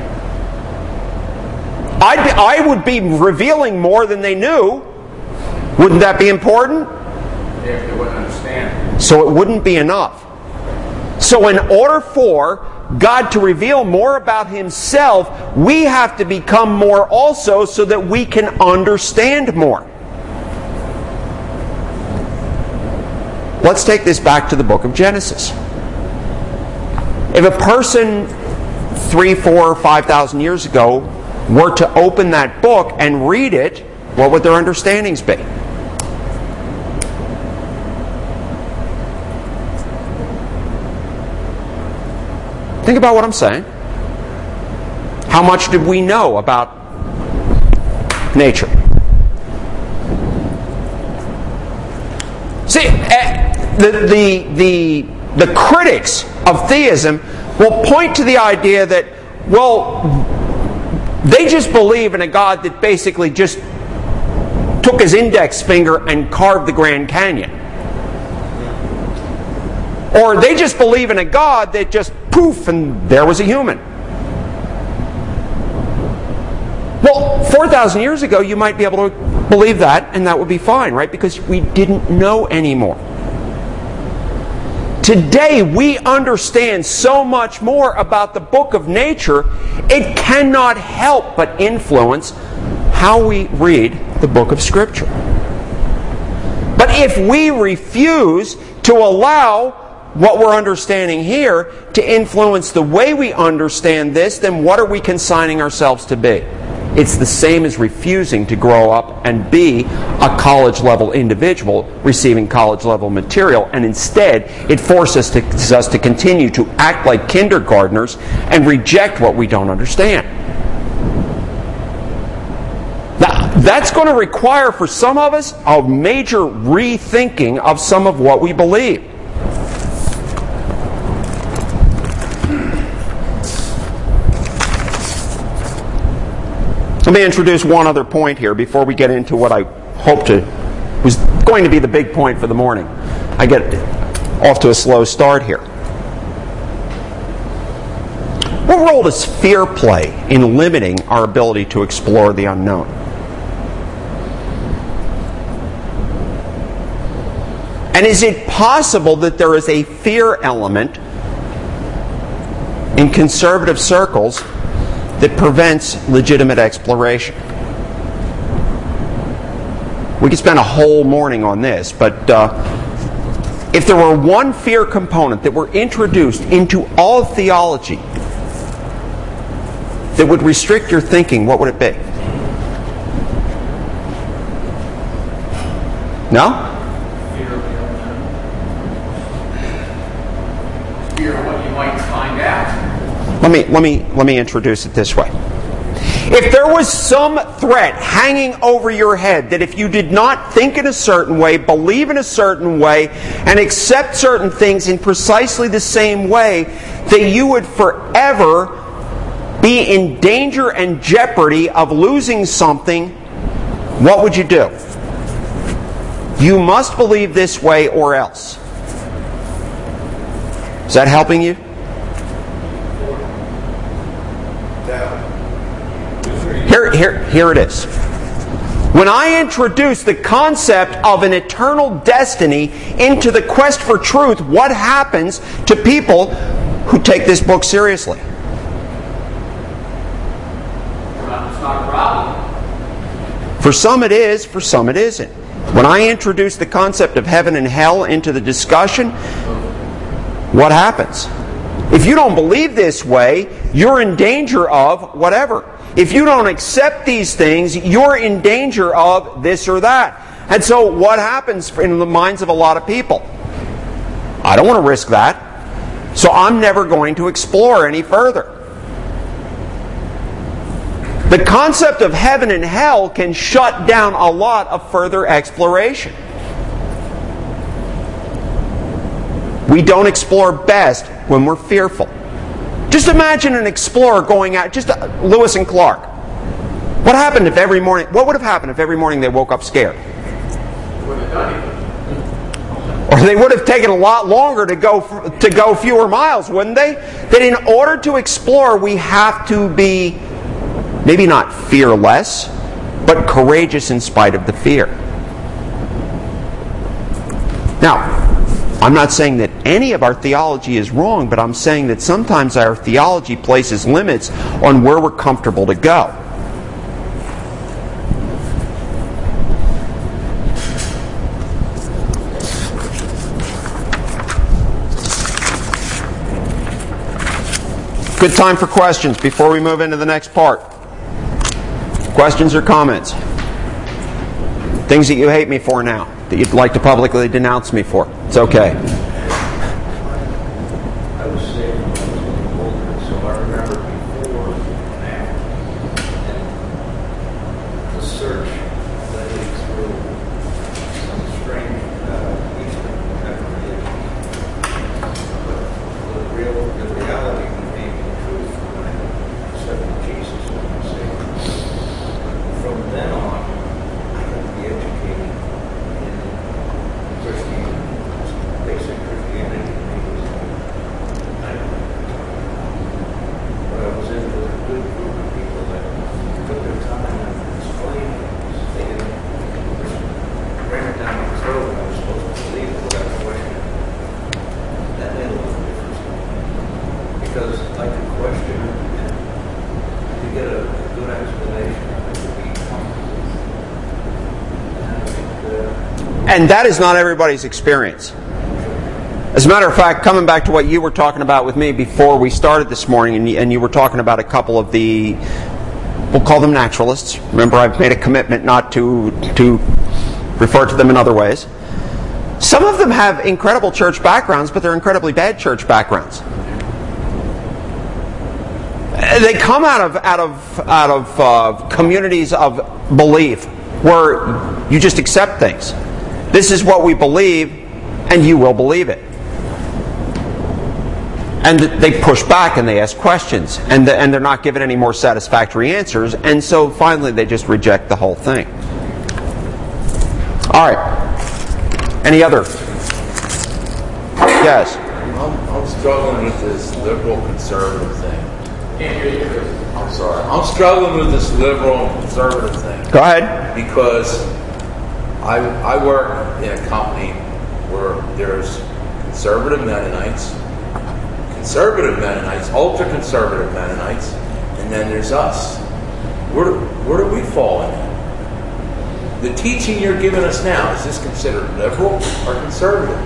I'd be, I would be revealing more than they knew. Wouldn't that be important? If they wouldn't understand. So it wouldn't be enough. So in order for God to reveal more about Himself, we have to become more also so that we can understand more. Let's take this back to the book of Genesis. If a person three, four, five thousand years ago were to open that book and read it, what would their understandings be? Think about what I'm saying. How much did we know about nature? See, the, the, the, the critics of theism will point to the idea that, well, they just believe in a God that basically just took his index finger and carved the Grand Canyon. Or they just believe in a God that just poof and there was a human. Well, four thousand years ago you might be able to believe that and that would be fine, right? Because we didn't know anymore. Today we understand so much more about the book of nature, it cannot help but influence how we read the book of Scripture. But if we refuse to allow what we're understanding here to influence the way we understand this, then what are we consigning ourselves to be? It's the same as refusing to grow up and be a college-level individual receiving college-level material, and instead it forces us to, us to continue to act like kindergartners and reject what we don't understand. Now, that's going to require for some of us a major rethinking of some of what we believe. Let me introduce one other point here before we get into what I hope to was going to be the big point for the morning. I get off to a slow start here. What role does fear play in limiting our ability to explore the unknown? And is it possible that there is a fear element in conservative circles that prevents legitimate exploration? We could spend a whole morning on this, but uh, if there were one fear component that were introduced into all theology that would restrict your thinking, what would it be? No? Fear of the unknown. Fear of what you might find out. Let me let me let me introduce it this way. If there was some threat hanging over your head that if you did not think in a certain way, believe in a certain way, and accept certain things in precisely the same way, that you would forever be in danger and jeopardy of losing something, what would you do? You must believe this way or else. Is that helping you? Here, here, here it is. When I introduce the concept of an eternal destiny into the quest for truth, what happens to people who take this book seriously? It's not a problem. For some it is, for some it isn't. When I introduce the concept of heaven and hell into the discussion, what happens? If you don't believe this way, you're in danger of whatever. If you don't accept these things, you're in danger of this or that. And so what happens in the minds of a lot of people? I don't want to risk that, so I'm never going to explore any further. The concept of heaven and hell can shut down a lot of further exploration. We don't explore best when we're fearful. Just imagine an explorer going out, just uh, Lewis and Clark. What happened if every morning, what would have happened if every morning they woke up scared? Wouldn't have done it. Or they would have taken a lot longer to go to go fewer miles, wouldn't they? That in order to explore, we have to be maybe not fearless, but courageous in spite of the fear. Now, I'm not saying that any of our theology is wrong, but I'm saying that sometimes our theology places limits on where we're comfortable to go. Good time for questions before we move into the next part. Questions or comments? Things that you hate me for now, that you'd like to publicly denounce me for. It's okay. I was saved when I was getting older, so I remember before and after. And the search led me through some strange uh, Eastern memory. But the real, the reality became the truth when I accepted Jesus as my Savior. From then on, I had to be educated in Christianity. Basic Christianity to me was I don't know. But I was in with a good group of people that took their time and explained things. They didn't just ram it down my throat. I was supposed to believe it without question. That made a lot of difference to me. Because I could question it and to get a good explanation, I could be comfortable. And I think uh, And that is not everybody's experience. As a matter of fact, coming back to what you were talking about with me before we started this morning, and you, and you were talking about a couple of the, we'll call them naturalists. Remember, I've made a commitment not to to refer to them in other ways. Some of them have incredible church backgrounds, but they're incredibly bad church backgrounds. They come out of out of out of uh, communities of belief where you just accept things. This is what we believe, and you will believe it. And they push back and they ask questions, and the, and they're not given any more satisfactory answers, and so finally they just reject the whole thing. All right. Any other? Yes. I'm, I'm struggling with this liberal conservative thing. Can't hear you, Chris. I'm sorry. I'm struggling with this liberal and conservative thing. Go ahead. Because I, I work in a company where there's conservative Mennonites, conservative Mennonites, ultra-conservative Mennonites, and then there's us. Where, where do we fall in that? The teaching you're giving us now, is this considered liberal or conservative?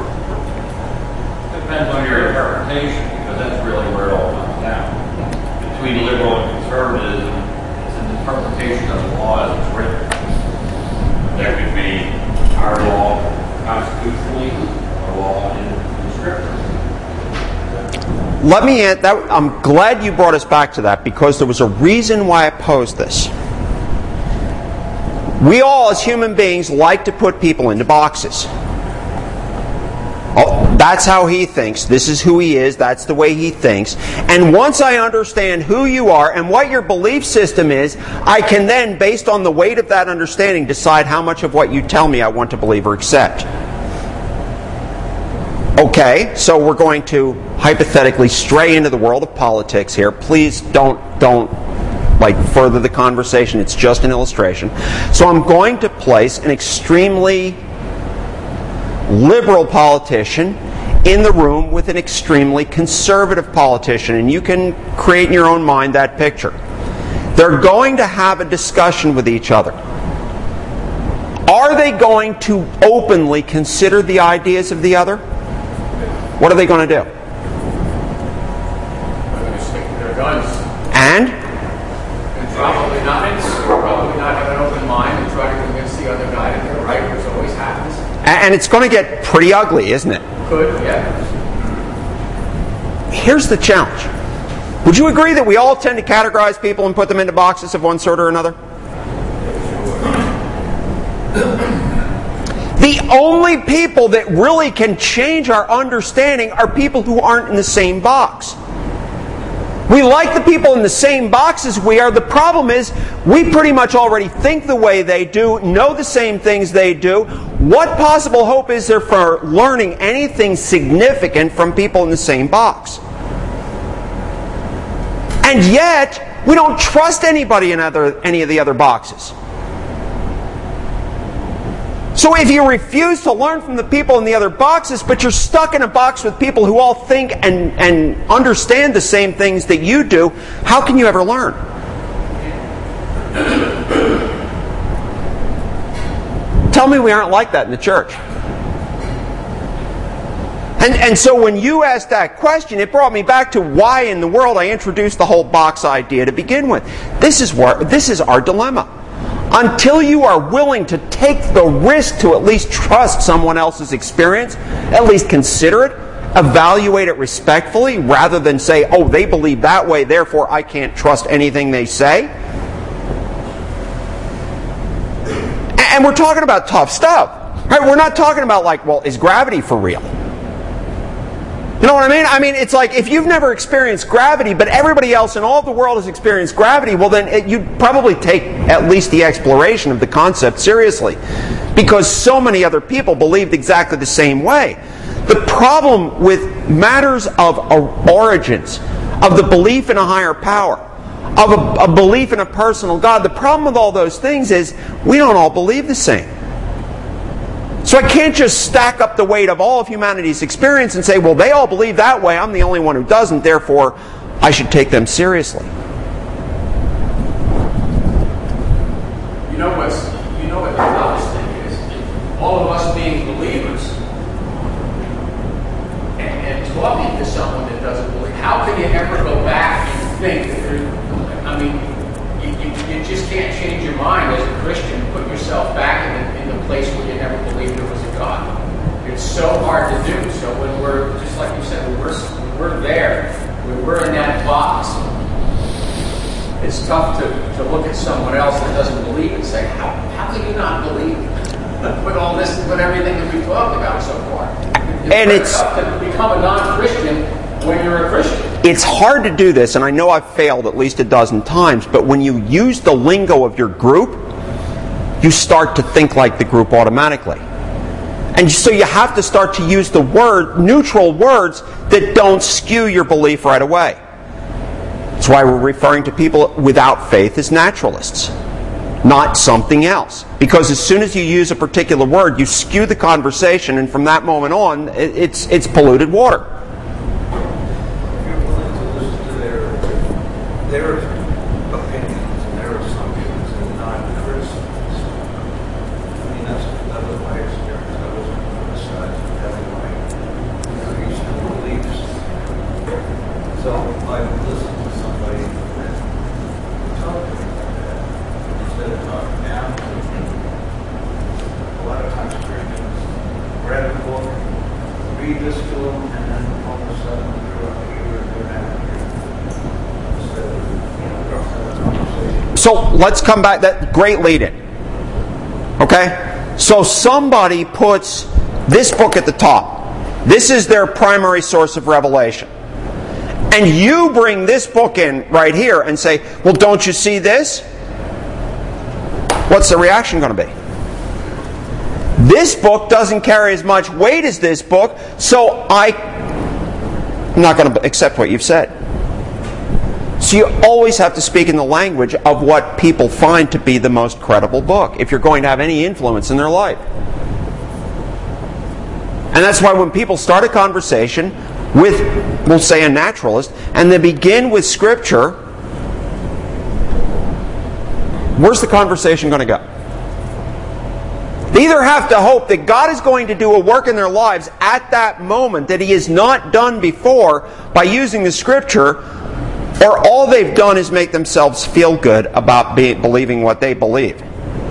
Depends on your interpretation, because that's really where it all comes down. Between liberal and conservatism, it's an interpretation of the law as it's written. There could be our law constitutionally, our law in, in Scripture. Let me add that. I'm glad you brought us back to that, because there was a reason why I posed this. We all, as human beings, like to put people into boxes. Oh, that's how he thinks. This is who he is. That's the way he thinks. And once I understand who you are and what your belief system is, I can then, based on the weight of that understanding, decide how much of what you tell me I want to believe or accept. Okay, so we're going to hypothetically stray into the world of politics here. Please don't don't like further the conversation. It's just an illustration. So I'm going to place an extremely liberal politician in the room with an extremely conservative politician, and you can create in your own mind that picture. They're going to have a discussion with each other. Are they going to openly consider the ideas of the other? What are they going to do? They're going to stick to their guns. And? And probably not, probably not have an open mind and try to convince the other guy that they're right, which always happens. And it's going to get pretty ugly, isn't it? Could, yeah. Here's the challenge. Would you agree that we all tend to categorize people and put them into boxes of one sort or another? The only people that really can change our understanding are people who aren't in the same box. We like the people in the same box as we are. The problem is we pretty much already think the way they do, know the same things they do. What possible hope is there for learning anything significant from people in the same box? And yet, we don't trust anybody in other, any of the other boxes. So if you refuse to learn from the people in the other boxes, but you're stuck in a box with people who all think and, and understand the same things that you do, how can you ever learn? Tell me we aren't like that in the church. And, and so when you asked that question, it brought me back to why in the world I introduced the whole box idea to begin with. This is where, this is our dilemma. Until you are willing to take the risk to at least trust someone else's experience, at least consider it, evaluate it respectfully, rather than say, oh, they believe that way, therefore I can't trust anything they say. And we're talking about tough stuff. Right? We're not talking about like, well, is gravity for real? You know what I mean? I mean, it's like if you've never experienced gravity, but everybody else in all the world has experienced gravity, well then it, you'd probably take at least the exploration of the concept seriously. Because so many other people believed exactly the same way. The problem with matters of origins, of the belief in a higher power, of a, a belief in a personal God, the problem with all those things is we don't all believe the same. So I can't just stack up the weight of all of humanity's experience and say, well, they all believe that way, I'm the only one who doesn't, therefore I should take them seriously. You know what's, you know what the toughest thing is? All of us being believers and, and talking to someone that doesn't believe, how can you ever go back and think that there's, I mean, you, you, you just can't change your mind as a Christian, put yourself back in the, in the place where you never believed there was a God. It's so hard to do. So when we're, just like you said, when we're, when we're there, when we're in that box, it's tough to, to look at someone else that doesn't believe and say, how, how can you not believe with all this, with everything that we've talked about so far? It's and it's tough to become a non-Christian when you're a Christian. It's hard to do this, and I know I've failed at least a dozen times, but when you use the lingo of your group, you start to think like the group automatically. And so you have to start to use the word, neutral words that don't skew your belief right away. It's That's why we're referring to people without faith as naturalists, not something else. Because as soon as you use a particular word, you skew the conversation, and from that moment on, it's it's polluted water. If you're willing to listen to their their opinions and their assumptions and not criticisms, I mean, that's that was my experience. I was criticized for having my beliefs and beliefs. So I would listen to somebody that would talk to me like that instead of talking down to me. A lot of times Christians read a book, read this to them, and then all of a sudden they're up here and they're out here. Instead of, you know, have a conversation. So let's come back. That great lead-in. Okay? So somebody puts this book at the top. This is their primary source of revelation. And you bring this book in right here and say, well, don't you see this? What's the reaction going to be? This book doesn't carry as much weight as this book, so I, I'm not going to accept what you've said. So you always have to speak in the language of what people find to be the most credible book if you're going to have any influence in their life. And that's why when people start a conversation with, we'll say, a naturalist, and they begin with Scripture, where's the conversation going to go? They either have to hope that God is going to do a work in their lives at that moment that He has not done before by using the Scripture, or all they've done is make themselves feel good about being, believing what they believe.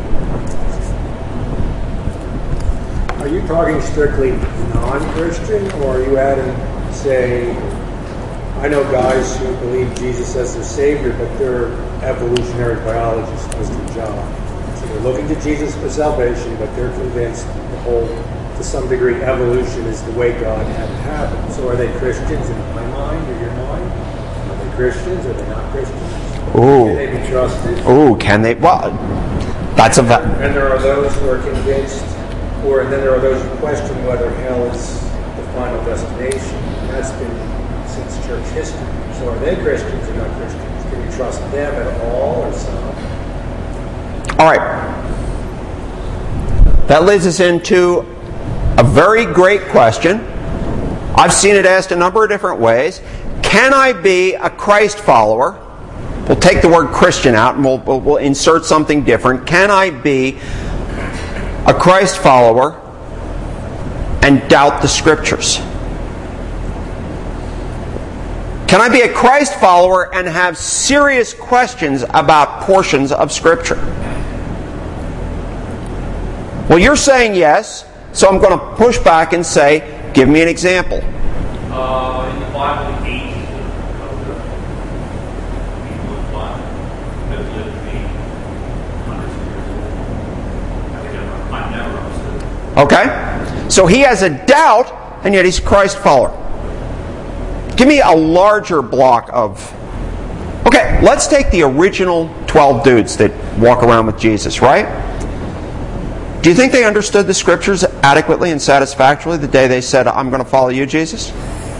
Are you talking strictly non-Christian, or are you adding, say, I know guys who believe Jesus as their Savior, but they're evolutionary biologists, Mister John. So they're looking to Jesus for salvation, but they're convinced the whole, to some degree, evolution is the way God had it happen. So are they Christians in my mind or your mind? Are they Christians? Are they not Christians? Ooh. Can they be trusted? Ooh, can they? Well, that's a... Va- and there are those who are convinced, or and then there are those who question whether hell is the final destination. And that's been since church history. So are they Christians or not Christians? Can you trust them at all or some? All right. That leads us into a very great question. I've seen it asked a number of different ways. Can I be a Christ follower? We'll take the word Christian out and we'll, we'll, we'll insert something different. Can I be a Christ follower and doubt the Scriptures? Can I be a Christ follower and have serious questions about portions of Scripture? Well, you're saying yes, so I'm going to push back and say, give me an example. Uh, in the Bible, the ages of the people of the Bible have lived to be hundreds of years old. I think I've never understood. Okay? So he has a doubt, and yet he's a Christ follower. Give me a larger block of... Okay, let's take the original twelve dudes that walk around with Jesus, right? Do you think they understood the Scriptures adequately and satisfactorily the day they said, I'm going to follow you, Jesus?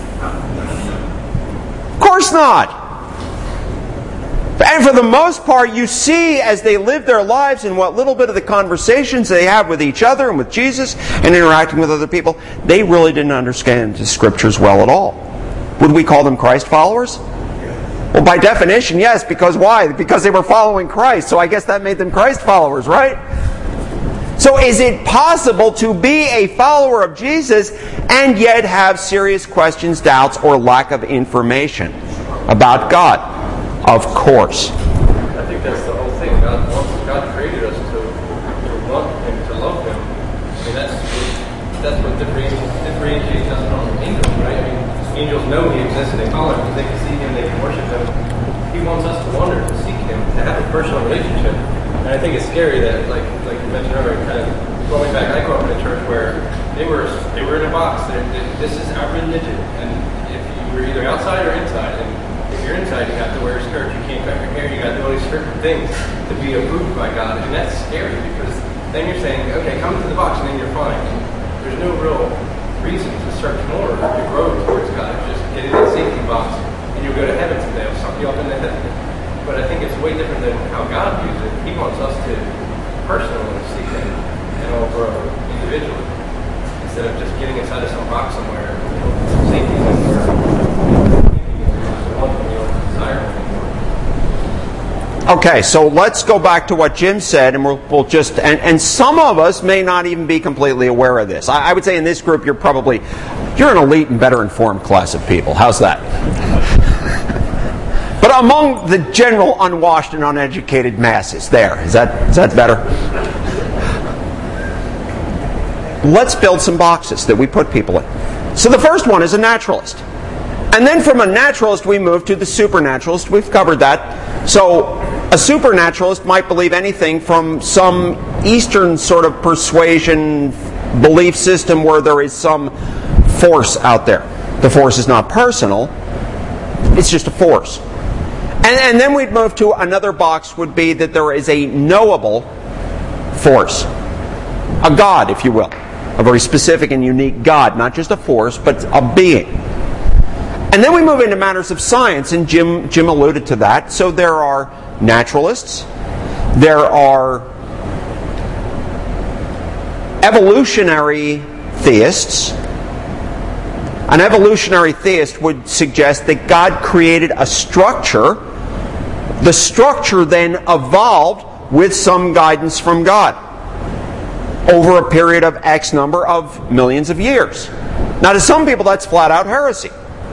Of course not! And for the most part, you see as they live their lives in what little bit of the conversations they have with each other and with Jesus and interacting with other people, they really didn't understand the Scriptures well at all. Would we call them Christ followers? Well, by definition, yes. Because why? Because they were following Christ. So I guess that made them Christ followers, right? So is it possible to be a follower of Jesus and yet have serious questions, doubts, or lack of information about God? Of course. I think that's the whole thing. God wants, God created us to, to want Him, to love Him. I mean, that's that's what differentiates, differentiates us from angels, right? I mean, angels know He exists and they follow Him because they can see Him, they can worship Him. He wants us to wonder, to seek Him, to have a personal relationship. And I think it's scary that, like like you mentioned earlier, kind of going back, I grew up in a church where they were they were in a box. They're, they, this is our religion, and if you were either outside or inside, and if you're inside, you have to wear a skirt. You can't cut your hair. You got to do all these certain things to be approved by God, and that's scary because then you're saying, okay, come into the box, and then you're fine. And there's no real reason to search more or to grow towards God. Just get in that safety box, and you'll go to heaven someday or something. you up in the head. But I think it's way different than how God views it. He wants us to personally seek Him and all grow individually, instead of just getting inside of some box somewhere, you know, safety somewhere. Okay, so let's go back to what Jim said, and we'll, we'll just, and, and some of us may not even be completely aware of this. I, I would say in this group you're probably, you're an elite and better informed class of people. How's that? But among the general unwashed and uneducated masses, there, is that, is that better? Let's build some boxes that we put people in. So the first one is a naturalist. And then from a naturalist we move to the supernaturalist. We've covered that. So a supernaturalist might believe anything from some Eastern sort of persuasion belief system where there is some force out there. The force is not personal. It's just a force. And, and then we'd move to another box would be that there is a knowable force. A God, if you will. A very specific and unique God. Not just a force, but a being. And then we move into matters of science, and Jim, Jim alluded to that. So there are naturalists. There are evolutionary theists. An evolutionary theist would suggest that God created a structure. The structure then evolved with some guidance from God over a period of X number of millions of years. Now, to some people, that's flat out heresy.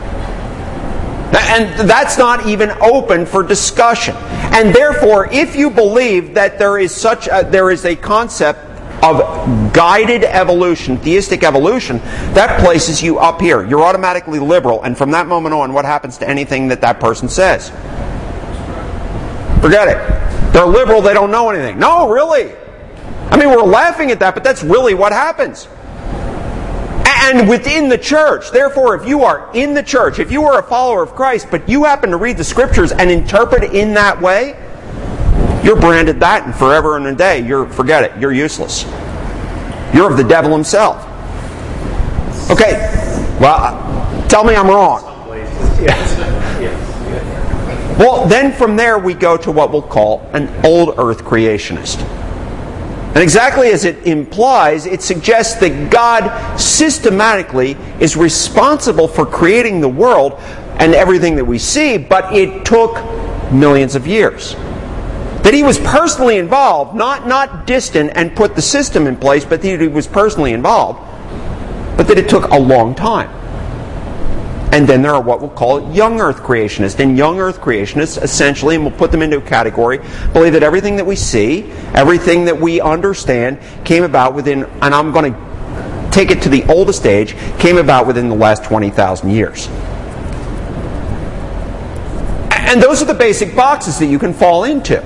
And that's not even open for discussion. And therefore, if you believe that there is such a, there is a concept of guided evolution, theistic evolution, that places you up here. You're automatically liberal, and from that moment on, what happens to anything that that person says? Forget it. They're liberal, they don't know anything. No, really. I mean, we're laughing at that, but that's really what happens. And within the church. Therefore, if you are in the church, if you are a follower of Christ, but you happen to read the Scriptures and interpret it in that way, you're branded that, and forever and a day, you're forget it, you're useless. You're of the devil himself. Okay, well, tell me I'm wrong. Well, then from there we go to what we'll call an old earth creationist. And exactly as it implies, it suggests that God systematically is responsible for creating the world and everything that we see, but it took millions of years. That He was personally involved, not, not distant and put the system in place, but that He was personally involved, but that it took a long time. And then there are what we'll call young earth creationists. And young earth creationists, essentially, and we'll put them into a category, believe that everything that we see, everything that we understand, came about within, and I'm going to take it to the oldest age, came about within the last twenty thousand years. And those are the basic boxes that you can fall into.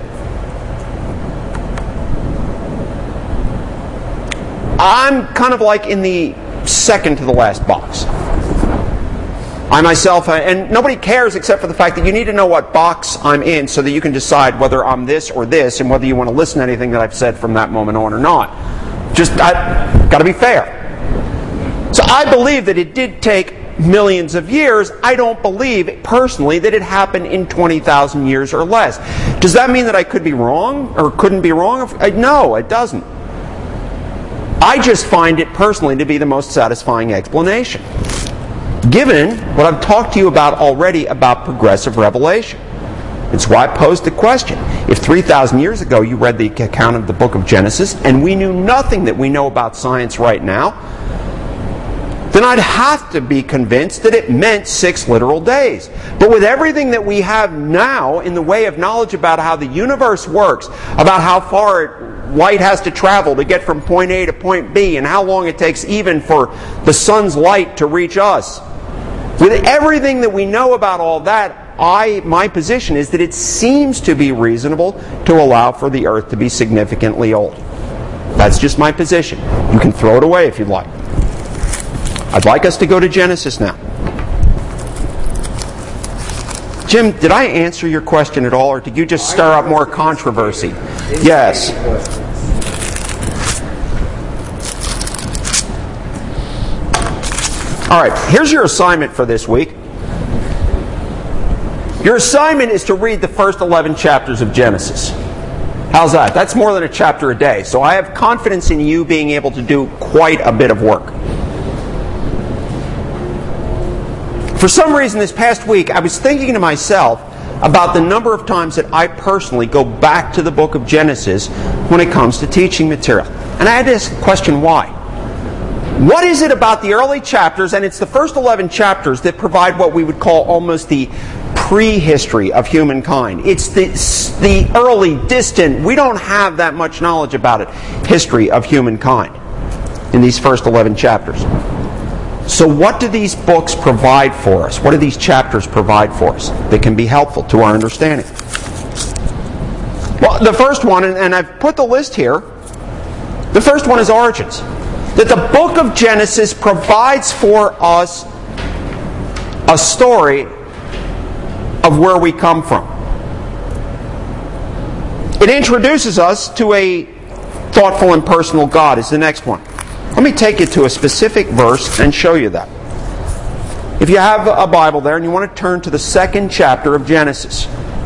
I'm kind of like in the second to the last box. I myself, and nobody cares except for the fact that you need to know what box I'm in so that you can decide whether I'm this or this and whether you want to listen to anything that I've said from that moment on or not. Just, I got to be fair. So I believe that it did take millions of years. I don't believe, personally, that it happened in twenty thousand years or less. Does that mean that I could be wrong or couldn't be wrong? No, it doesn't. I just find it personally to be the most satisfying explanation, given what I've talked to you about already about progressive revelation. It's why I posed the question. If three thousand years ago you read the account of the book of Genesis and we knew nothing that we know about science right now, then I'd have to be convinced that it meant six literal days. But with everything that we have now in the way of knowledge about how the universe works, about how far it light has to travel to get from point A to point B, and how long it takes even for the sun's light to reach us. With everything that we know about all that, I my position is that it seems to be reasonable to allow for the earth to be significantly old. That's just my position. You can throw it away if you'd like. I'd like us to go to Genesis now. Jim, did I answer your question at all, or did you just stir up more controversy? Yes. All right, here's your assignment for this week. Your assignment is to read the first eleven chapters of Genesis. How's that? That's more than a chapter a day. So I have confidence in you being able to do quite a bit of work. For some reason this past week, I was thinking to myself about the number of times that I personally go back to the book of Genesis when it comes to teaching material. And I had to ask the question, why? What is it about the early chapters, and it's the first eleven chapters, that provide what we would call almost the prehistory of humankind? It's the, the early, distant, we don't have that much knowledge about it, history of humankind in these first eleven chapters. So what do these books provide for us? What do these chapters provide for us that can be helpful to our understanding? Well, the first one, and I've put the list here, the first one is origins. That the book of Genesis provides for us a story of where we come from. It introduces us to a thoughtful and personal God, is the next one. Let me take you to a specific verse and show you that. If you have a Bible there and you want to turn to the second chapter of Genesis.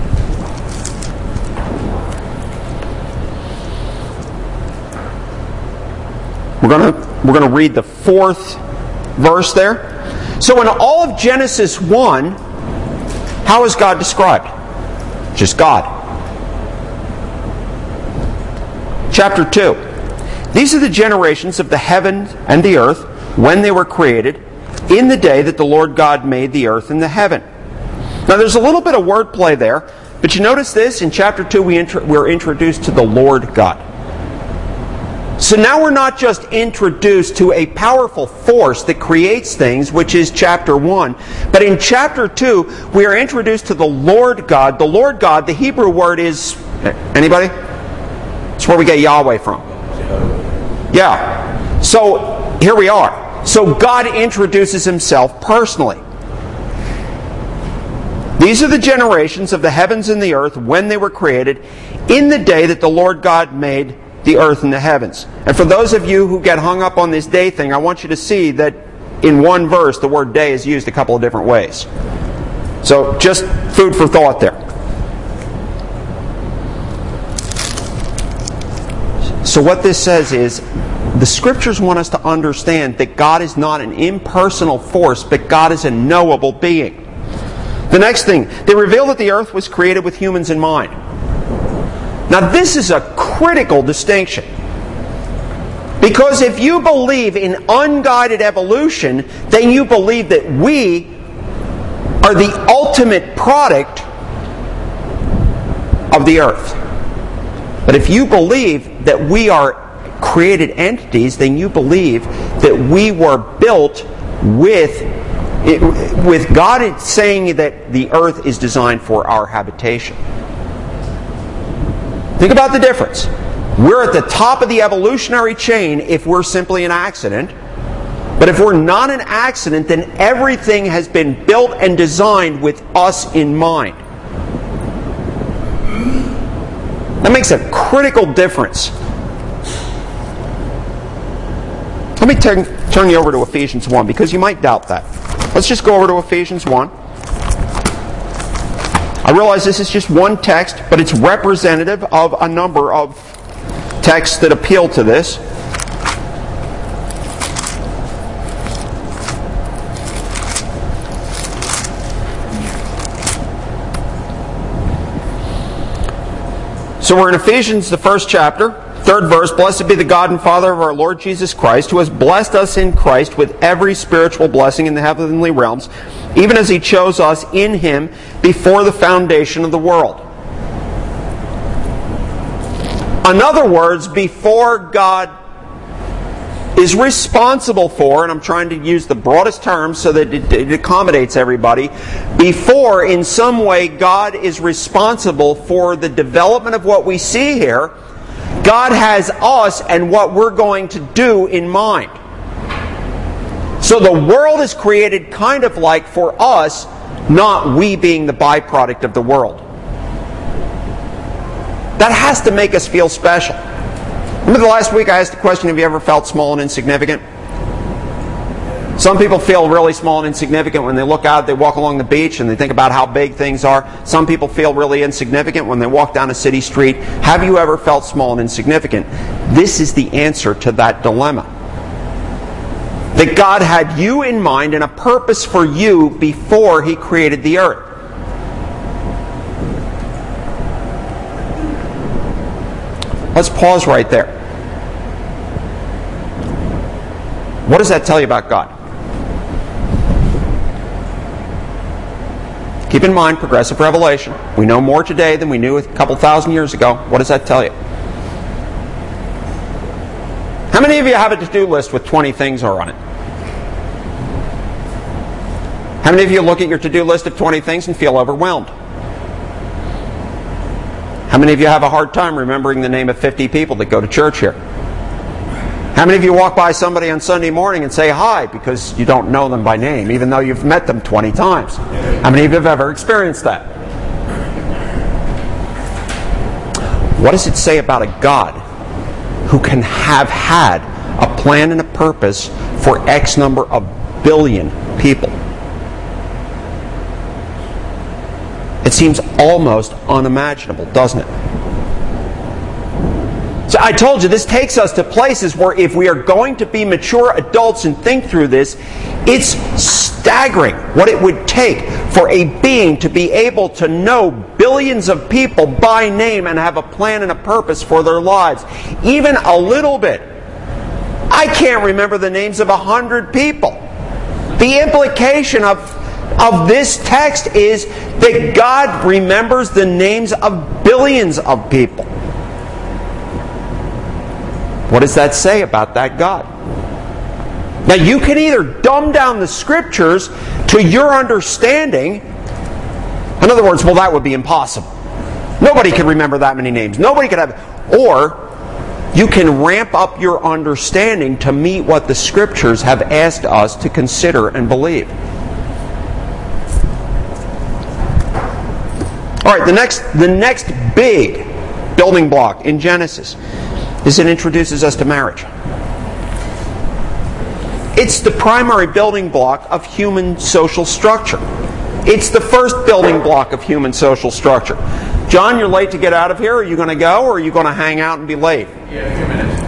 We're going to, we're going to read the fourth verse there. So in all of Genesis one, how is God described? Just God. Chapter two. These are the generations of the heaven and the earth when they were created, in the day that the Lord God made the earth and the heaven. Now there's a little bit of wordplay there, but you notice this, in chapter two we intro- we're introduced to the Lord God. So now we're not just introduced to a powerful force that creates things, which is chapter one, but in chapter two we are introduced to the Lord God. The Lord God, the Hebrew word is, anybody? It's where we get Yahweh from. Yeah. So here we are. So God introduces Himself personally. These are the generations of the heavens and the earth when they were created, in the day that the Lord God made the earth and the heavens. And for those of you who get hung up on this day thing, I want you to see that in one verse the word day is used a couple of different ways. So just food for thought there. So what this says is, the Scriptures want us to understand that God is not an impersonal force, but God is a knowable being. The next thing, they reveal that the earth was created with humans in mind. Now this is a critical distinction. Because if you believe in unguided evolution, then you believe that we are the ultimate product of the earth. But if you believe that we are created entities, then you believe that we were built with, with God saying that the earth is designed for our habitation. Think about the difference. We're at the top of the evolutionary chain if we're simply an accident. But if we're not an accident, then everything has been built and designed with us in mind. That makes a critical difference. Let me turn, turn you over to Ephesians one, because you might doubt that. Let's just go over to Ephesians one. I realize this is just one text, but it's representative of a number of texts that appeal to this. So we're in Ephesians, the first chapter, third verse. Blessed be the God and Father of our Lord Jesus Christ, who has blessed us in Christ with every spiritual blessing in the heavenly realms, even as He chose us in Him before the foundation of the world. In other words, before God is responsible for, and I'm trying to use the broadest terms so that it, it accommodates everybody, before in some way God is responsible for the development of what we see here, God has us and what we're going to do in mind. So the world is created kind of like for us, not we being the byproduct of the world. That has to make us feel special. Remember the last week I asked the question, have you ever felt small and insignificant? Some people feel really small and insignificant when they look out, they walk along the beach and they think about how big things are. Some people feel really insignificant when they walk down a city street. Have you ever felt small and insignificant? This is the answer to that dilemma. That God had you in mind and a purpose for you before He created the earth. Let's pause right there. What does that tell you about God? Keep in mind, progressive revelation. We know more today than we knew a couple thousand years ago. What does that tell you? How many of you have a to-do list with twenty things on it? How many of you look at your to-do list of twenty things and feel overwhelmed? How many of you have a hard time remembering the name of fifty people that go to church here? How many of you walk by somebody on Sunday morning and say hi because you don't know them by name, even though you've met them twenty times? How many of you have ever experienced that? What does it say about a God who can have had a plan and a purpose for X number of billion people? It seems almost unimaginable, doesn't it? So I told you, this takes us to places where if we are going to be mature adults and think through this, it's staggering what it would take for a being to be able to know billions of people by name and have a plan and a purpose for their lives. Even a little bit. I can't remember the names of a hundred people. The implication of, of this text is that God remembers the names of billions of people. What does that say about that God? Now you can either dumb down the Scriptures to your understanding. In other words, well, that would be impossible. Nobody could remember that many names. Nobody could have. Or you can ramp up your understanding to meet what the Scriptures have asked us to consider and believe. All right, the next, the next big building block in Genesis is it introduces us to marriage. It's the primary building block of human social structure. It's the first building block of human social structure. John, you're late to get out of here. Are you going to go, or are you going to hang out and be late? Yeah, a few minutes.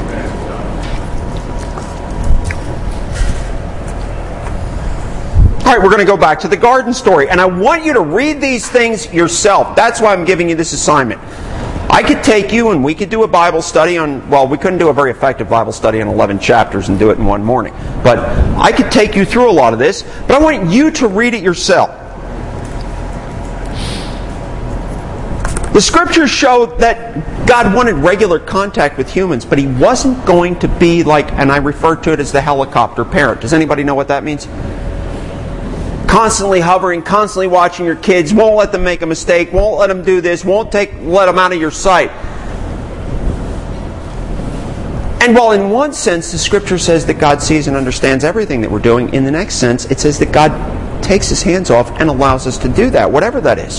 All right, we're going to go back to the garden story. And I want you to read these things yourself. That's why I'm giving you this assignment. I could take you and we could do a Bible study on, well, we couldn't do a very effective Bible study on eleven chapters and do it in one morning. But I could take you through a lot of this, but I want you to read it yourself. The Scriptures show that God wanted regular contact with humans, but He wasn't going to be like, and I refer to it as the helicopter parent. Does anybody know what that means? Constantly hovering, constantly watching your kids, won't let them make a mistake, won't let them do this, won't take let them out of your sight. And while in one sense the Scripture says that God sees and understands everything that we're doing, in the next sense it says that God takes His hands off and allows us to do that, whatever that is.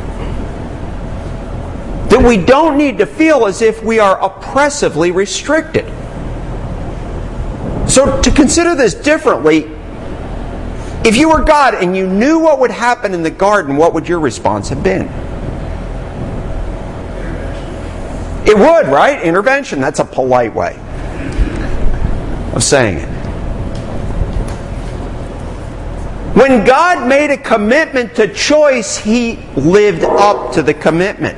That we don't need to feel as if we are oppressively restricted. So to consider this differently, if you were God and you knew what would happen in the garden, what would your response have been? It would, right? Intervention. That's a polite way of saying it. When God made a commitment to choice, He lived up to the commitment.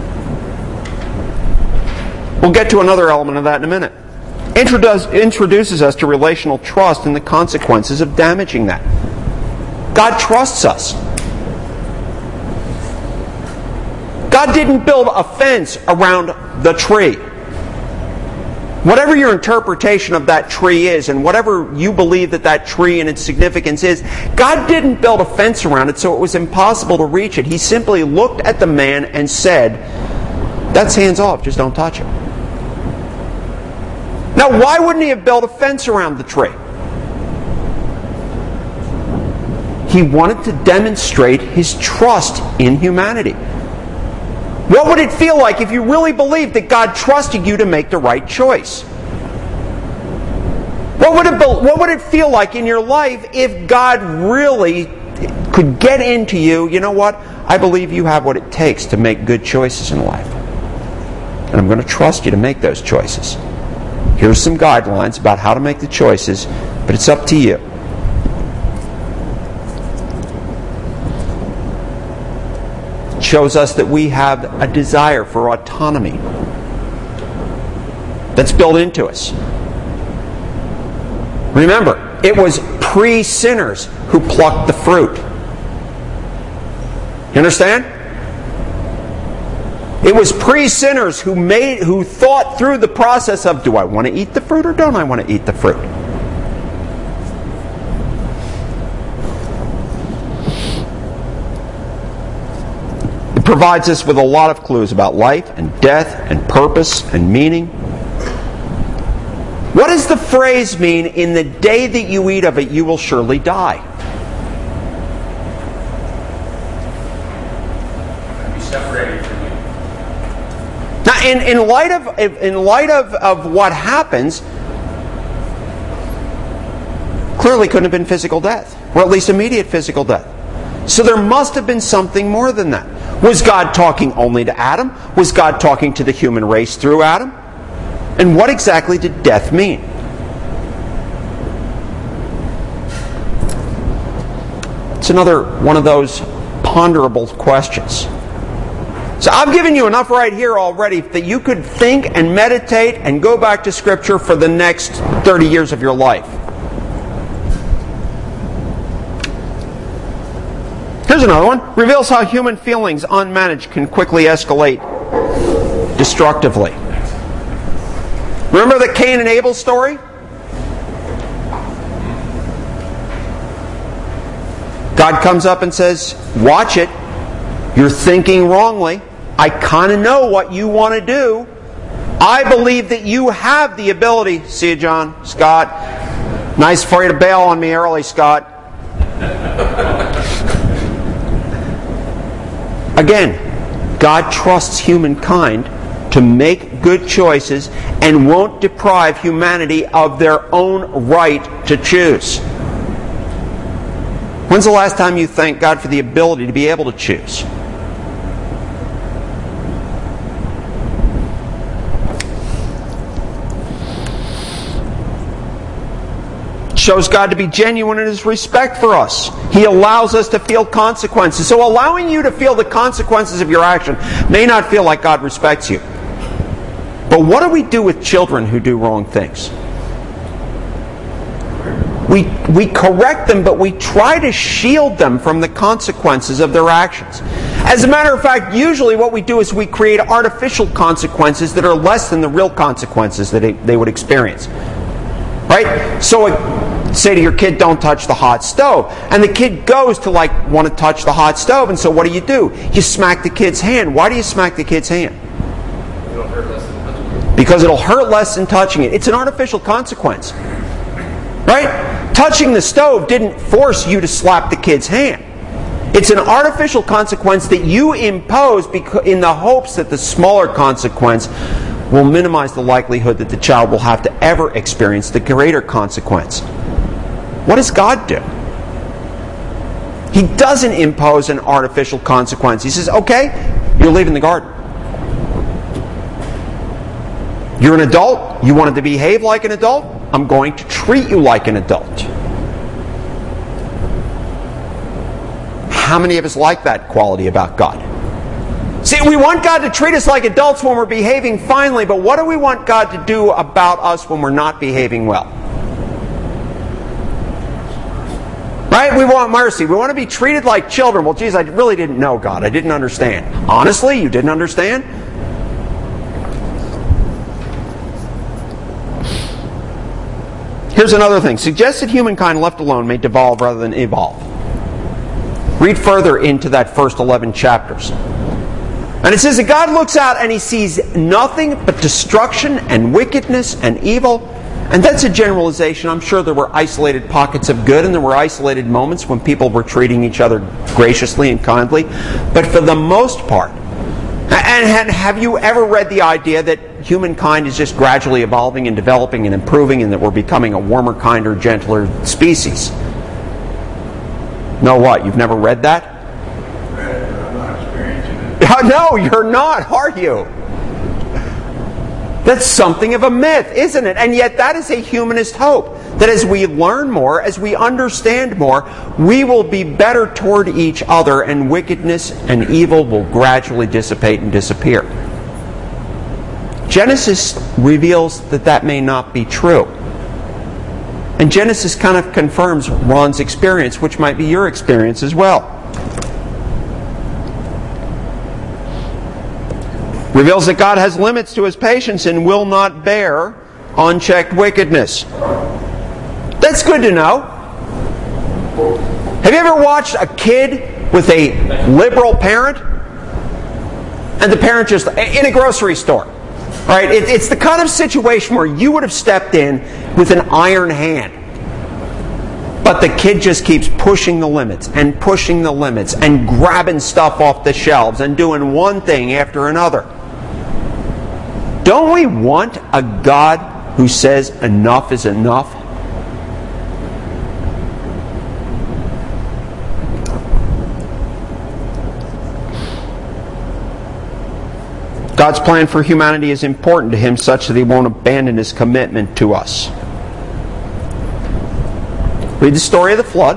We'll get to another element of that in a minute. Introduce, introduces us to relational trust and the consequences of damaging that. God trusts us. God didn't build a fence around the tree. Whatever your interpretation of that tree is, and whatever you believe that that tree and its significance is, God didn't build a fence around it so it was impossible to reach it. He simply looked at the man and said, "That's hands off, just don't touch it." Now, why wouldn't He have built a fence around the tree? He wanted to demonstrate His trust in humanity. What would it feel like if you really believed that God trusted you to make the right choice? What would it be, what would it feel like in your life if God really could get into you? You know what? I believe you have what it takes to make good choices in life. And I'm going to trust you to make those choices. Here's some guidelines about how to make the choices, but it's up to you. It shows us that we have a desire for autonomy that's built into us. Remember, it was pre-sinners who plucked the fruit. You understand? It was pre-sinners who made, who thought through the process of, do I want to eat the fruit or don't I want to eat the fruit? It provides us with a lot of clues about life and death and purpose and meaning. What does the phrase mean, in the day that you eat of it, you will surely die? Be separated from you. Now, in, in light of in light of, of what happens, clearly couldn't have been physical death, or at least immediate physical death. So there must have been something more than that. Was God talking only to Adam? Was God talking to the human race through Adam? And what exactly did death mean? It's another one of those ponderable questions. So I've given you enough right here already that you could think and meditate and go back to Scripture for the next thirty years of your life. Here's another one. Reveals how human feelings, unmanaged, can quickly escalate destructively. Remember the Cain and Abel story? God comes up and says, watch it. You're thinking wrongly. I kind of know what you want to do. I believe that you have the ability. See you, John. Scott. Nice for you to bail on me early, Scott. Again, God trusts humankind to make good choices and won't deprive humanity of their own right to choose. When's the last time you thanked God for the ability to be able to choose? It shows God to be genuine in His respect for us. He allows us to feel consequences. So allowing you to feel the consequences of your action may not feel like God respects you. But what do we do with children who do wrong things? We, we correct them, but we try to shield them from the consequences of their actions. As a matter of fact, usually what we do is we create artificial consequences that are less than the real consequences that they, they would experience. Right? So uh, say to your kid, don't touch the hot stove. And the kid goes to like want to touch the hot stove, and so what do you do? You smack the kid's hand. Why do you smack the kid's hand? It'll hurt less than touching it. Because it'll hurt less than touching it. It's an artificial consequence. Right? Touching the stove didn't force you to slap the kid's hand. It's an artificial consequence that you impose in the hopes that the smaller consequence will minimize the likelihood that the child will have to ever experience the greater consequence. What does God do? He doesn't impose an artificial consequence. He says, okay, you're leaving the garden. You're an adult. You wanted to behave like an adult. I'm going to treat you like an adult. How many of us like that quality about God? See, we want God to treat us like adults when we're behaving finely, but what do we want God to do about us when we're not behaving well? Right? We want mercy. We want to be treated like children. Well, geez, I really didn't know God. I didn't understand. Honestly, you didn't understand? Here's another thing. Suggested humankind left alone may devolve rather than evolve. Read further into that first eleven chapters. And it says that God looks out and He sees nothing but destruction and wickedness and evil. And that's a generalization. I'm sure there were isolated pockets of good and there were isolated moments when people were treating each other graciously and kindly. But for the most part, and have you ever read the idea that humankind is just gradually evolving and developing and improving and that we're becoming a warmer, kinder, gentler species? No, what? You've never read that? Read it, but I'm not experiencing it. No, you're not, are you? That's something of a myth, isn't it? And yet that is a humanist hope. That as we learn more, as we understand more, we will be better toward each other and wickedness and evil will gradually dissipate and disappear. Genesis reveals that that may not be true. And Genesis kind of confirms Ron's experience, which might be your experience as well. Reveals that God has limits to His patience and will not bear unchecked wickedness. That's good to know. Have you ever watched a kid with a liberal parent? And the parent just, in a grocery store. Right? It, it's the kind of situation where you would have stepped in with an iron hand. But the kid just keeps pushing the limits and pushing the limits and grabbing stuff off the shelves and doing one thing after another. Don't we want a God who says enough is enough? God's plan for humanity is important to Him such that He won't abandon His commitment to us. Read the story of the flood.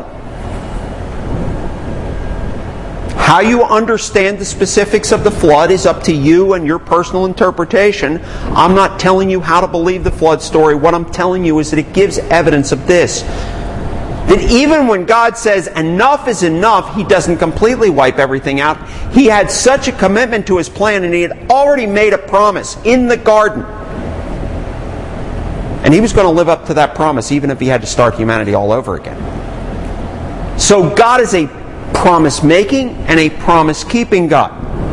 How you understand the specifics of the flood is up to you and your personal interpretation. I'm not telling you how to believe the flood story. What I'm telling you is that it gives evidence of this. That even when God says enough is enough, He doesn't completely wipe everything out. He had such a commitment to His plan, and He had already made a promise in the garden. And He was going to live up to that promise even if He had to start humanity all over again. So God is a promise-making and a promise-keeping God.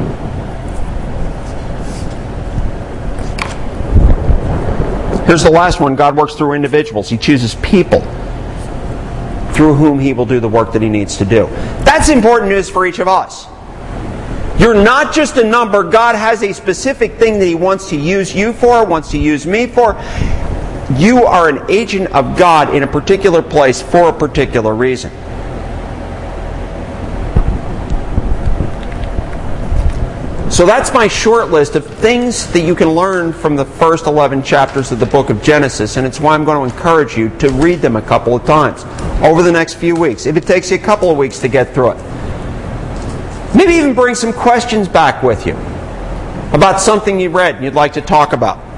Here's the last one. God works through individuals. He chooses people through whom He will do the work that He needs to do. That's important news for each of us. You're not just a number. God has a specific thing that He wants to use you for, wants to use me for. You are an agent of God in a particular place for a particular reason. So that's my short list of things that you can learn from the first eleven chapters of the book of Genesis, and it's why I'm going to encourage you to read them a couple of times over the next few weeks. If it takes you a couple of weeks to get through it. Maybe even bring some questions back with you about something you read and you'd like to talk about.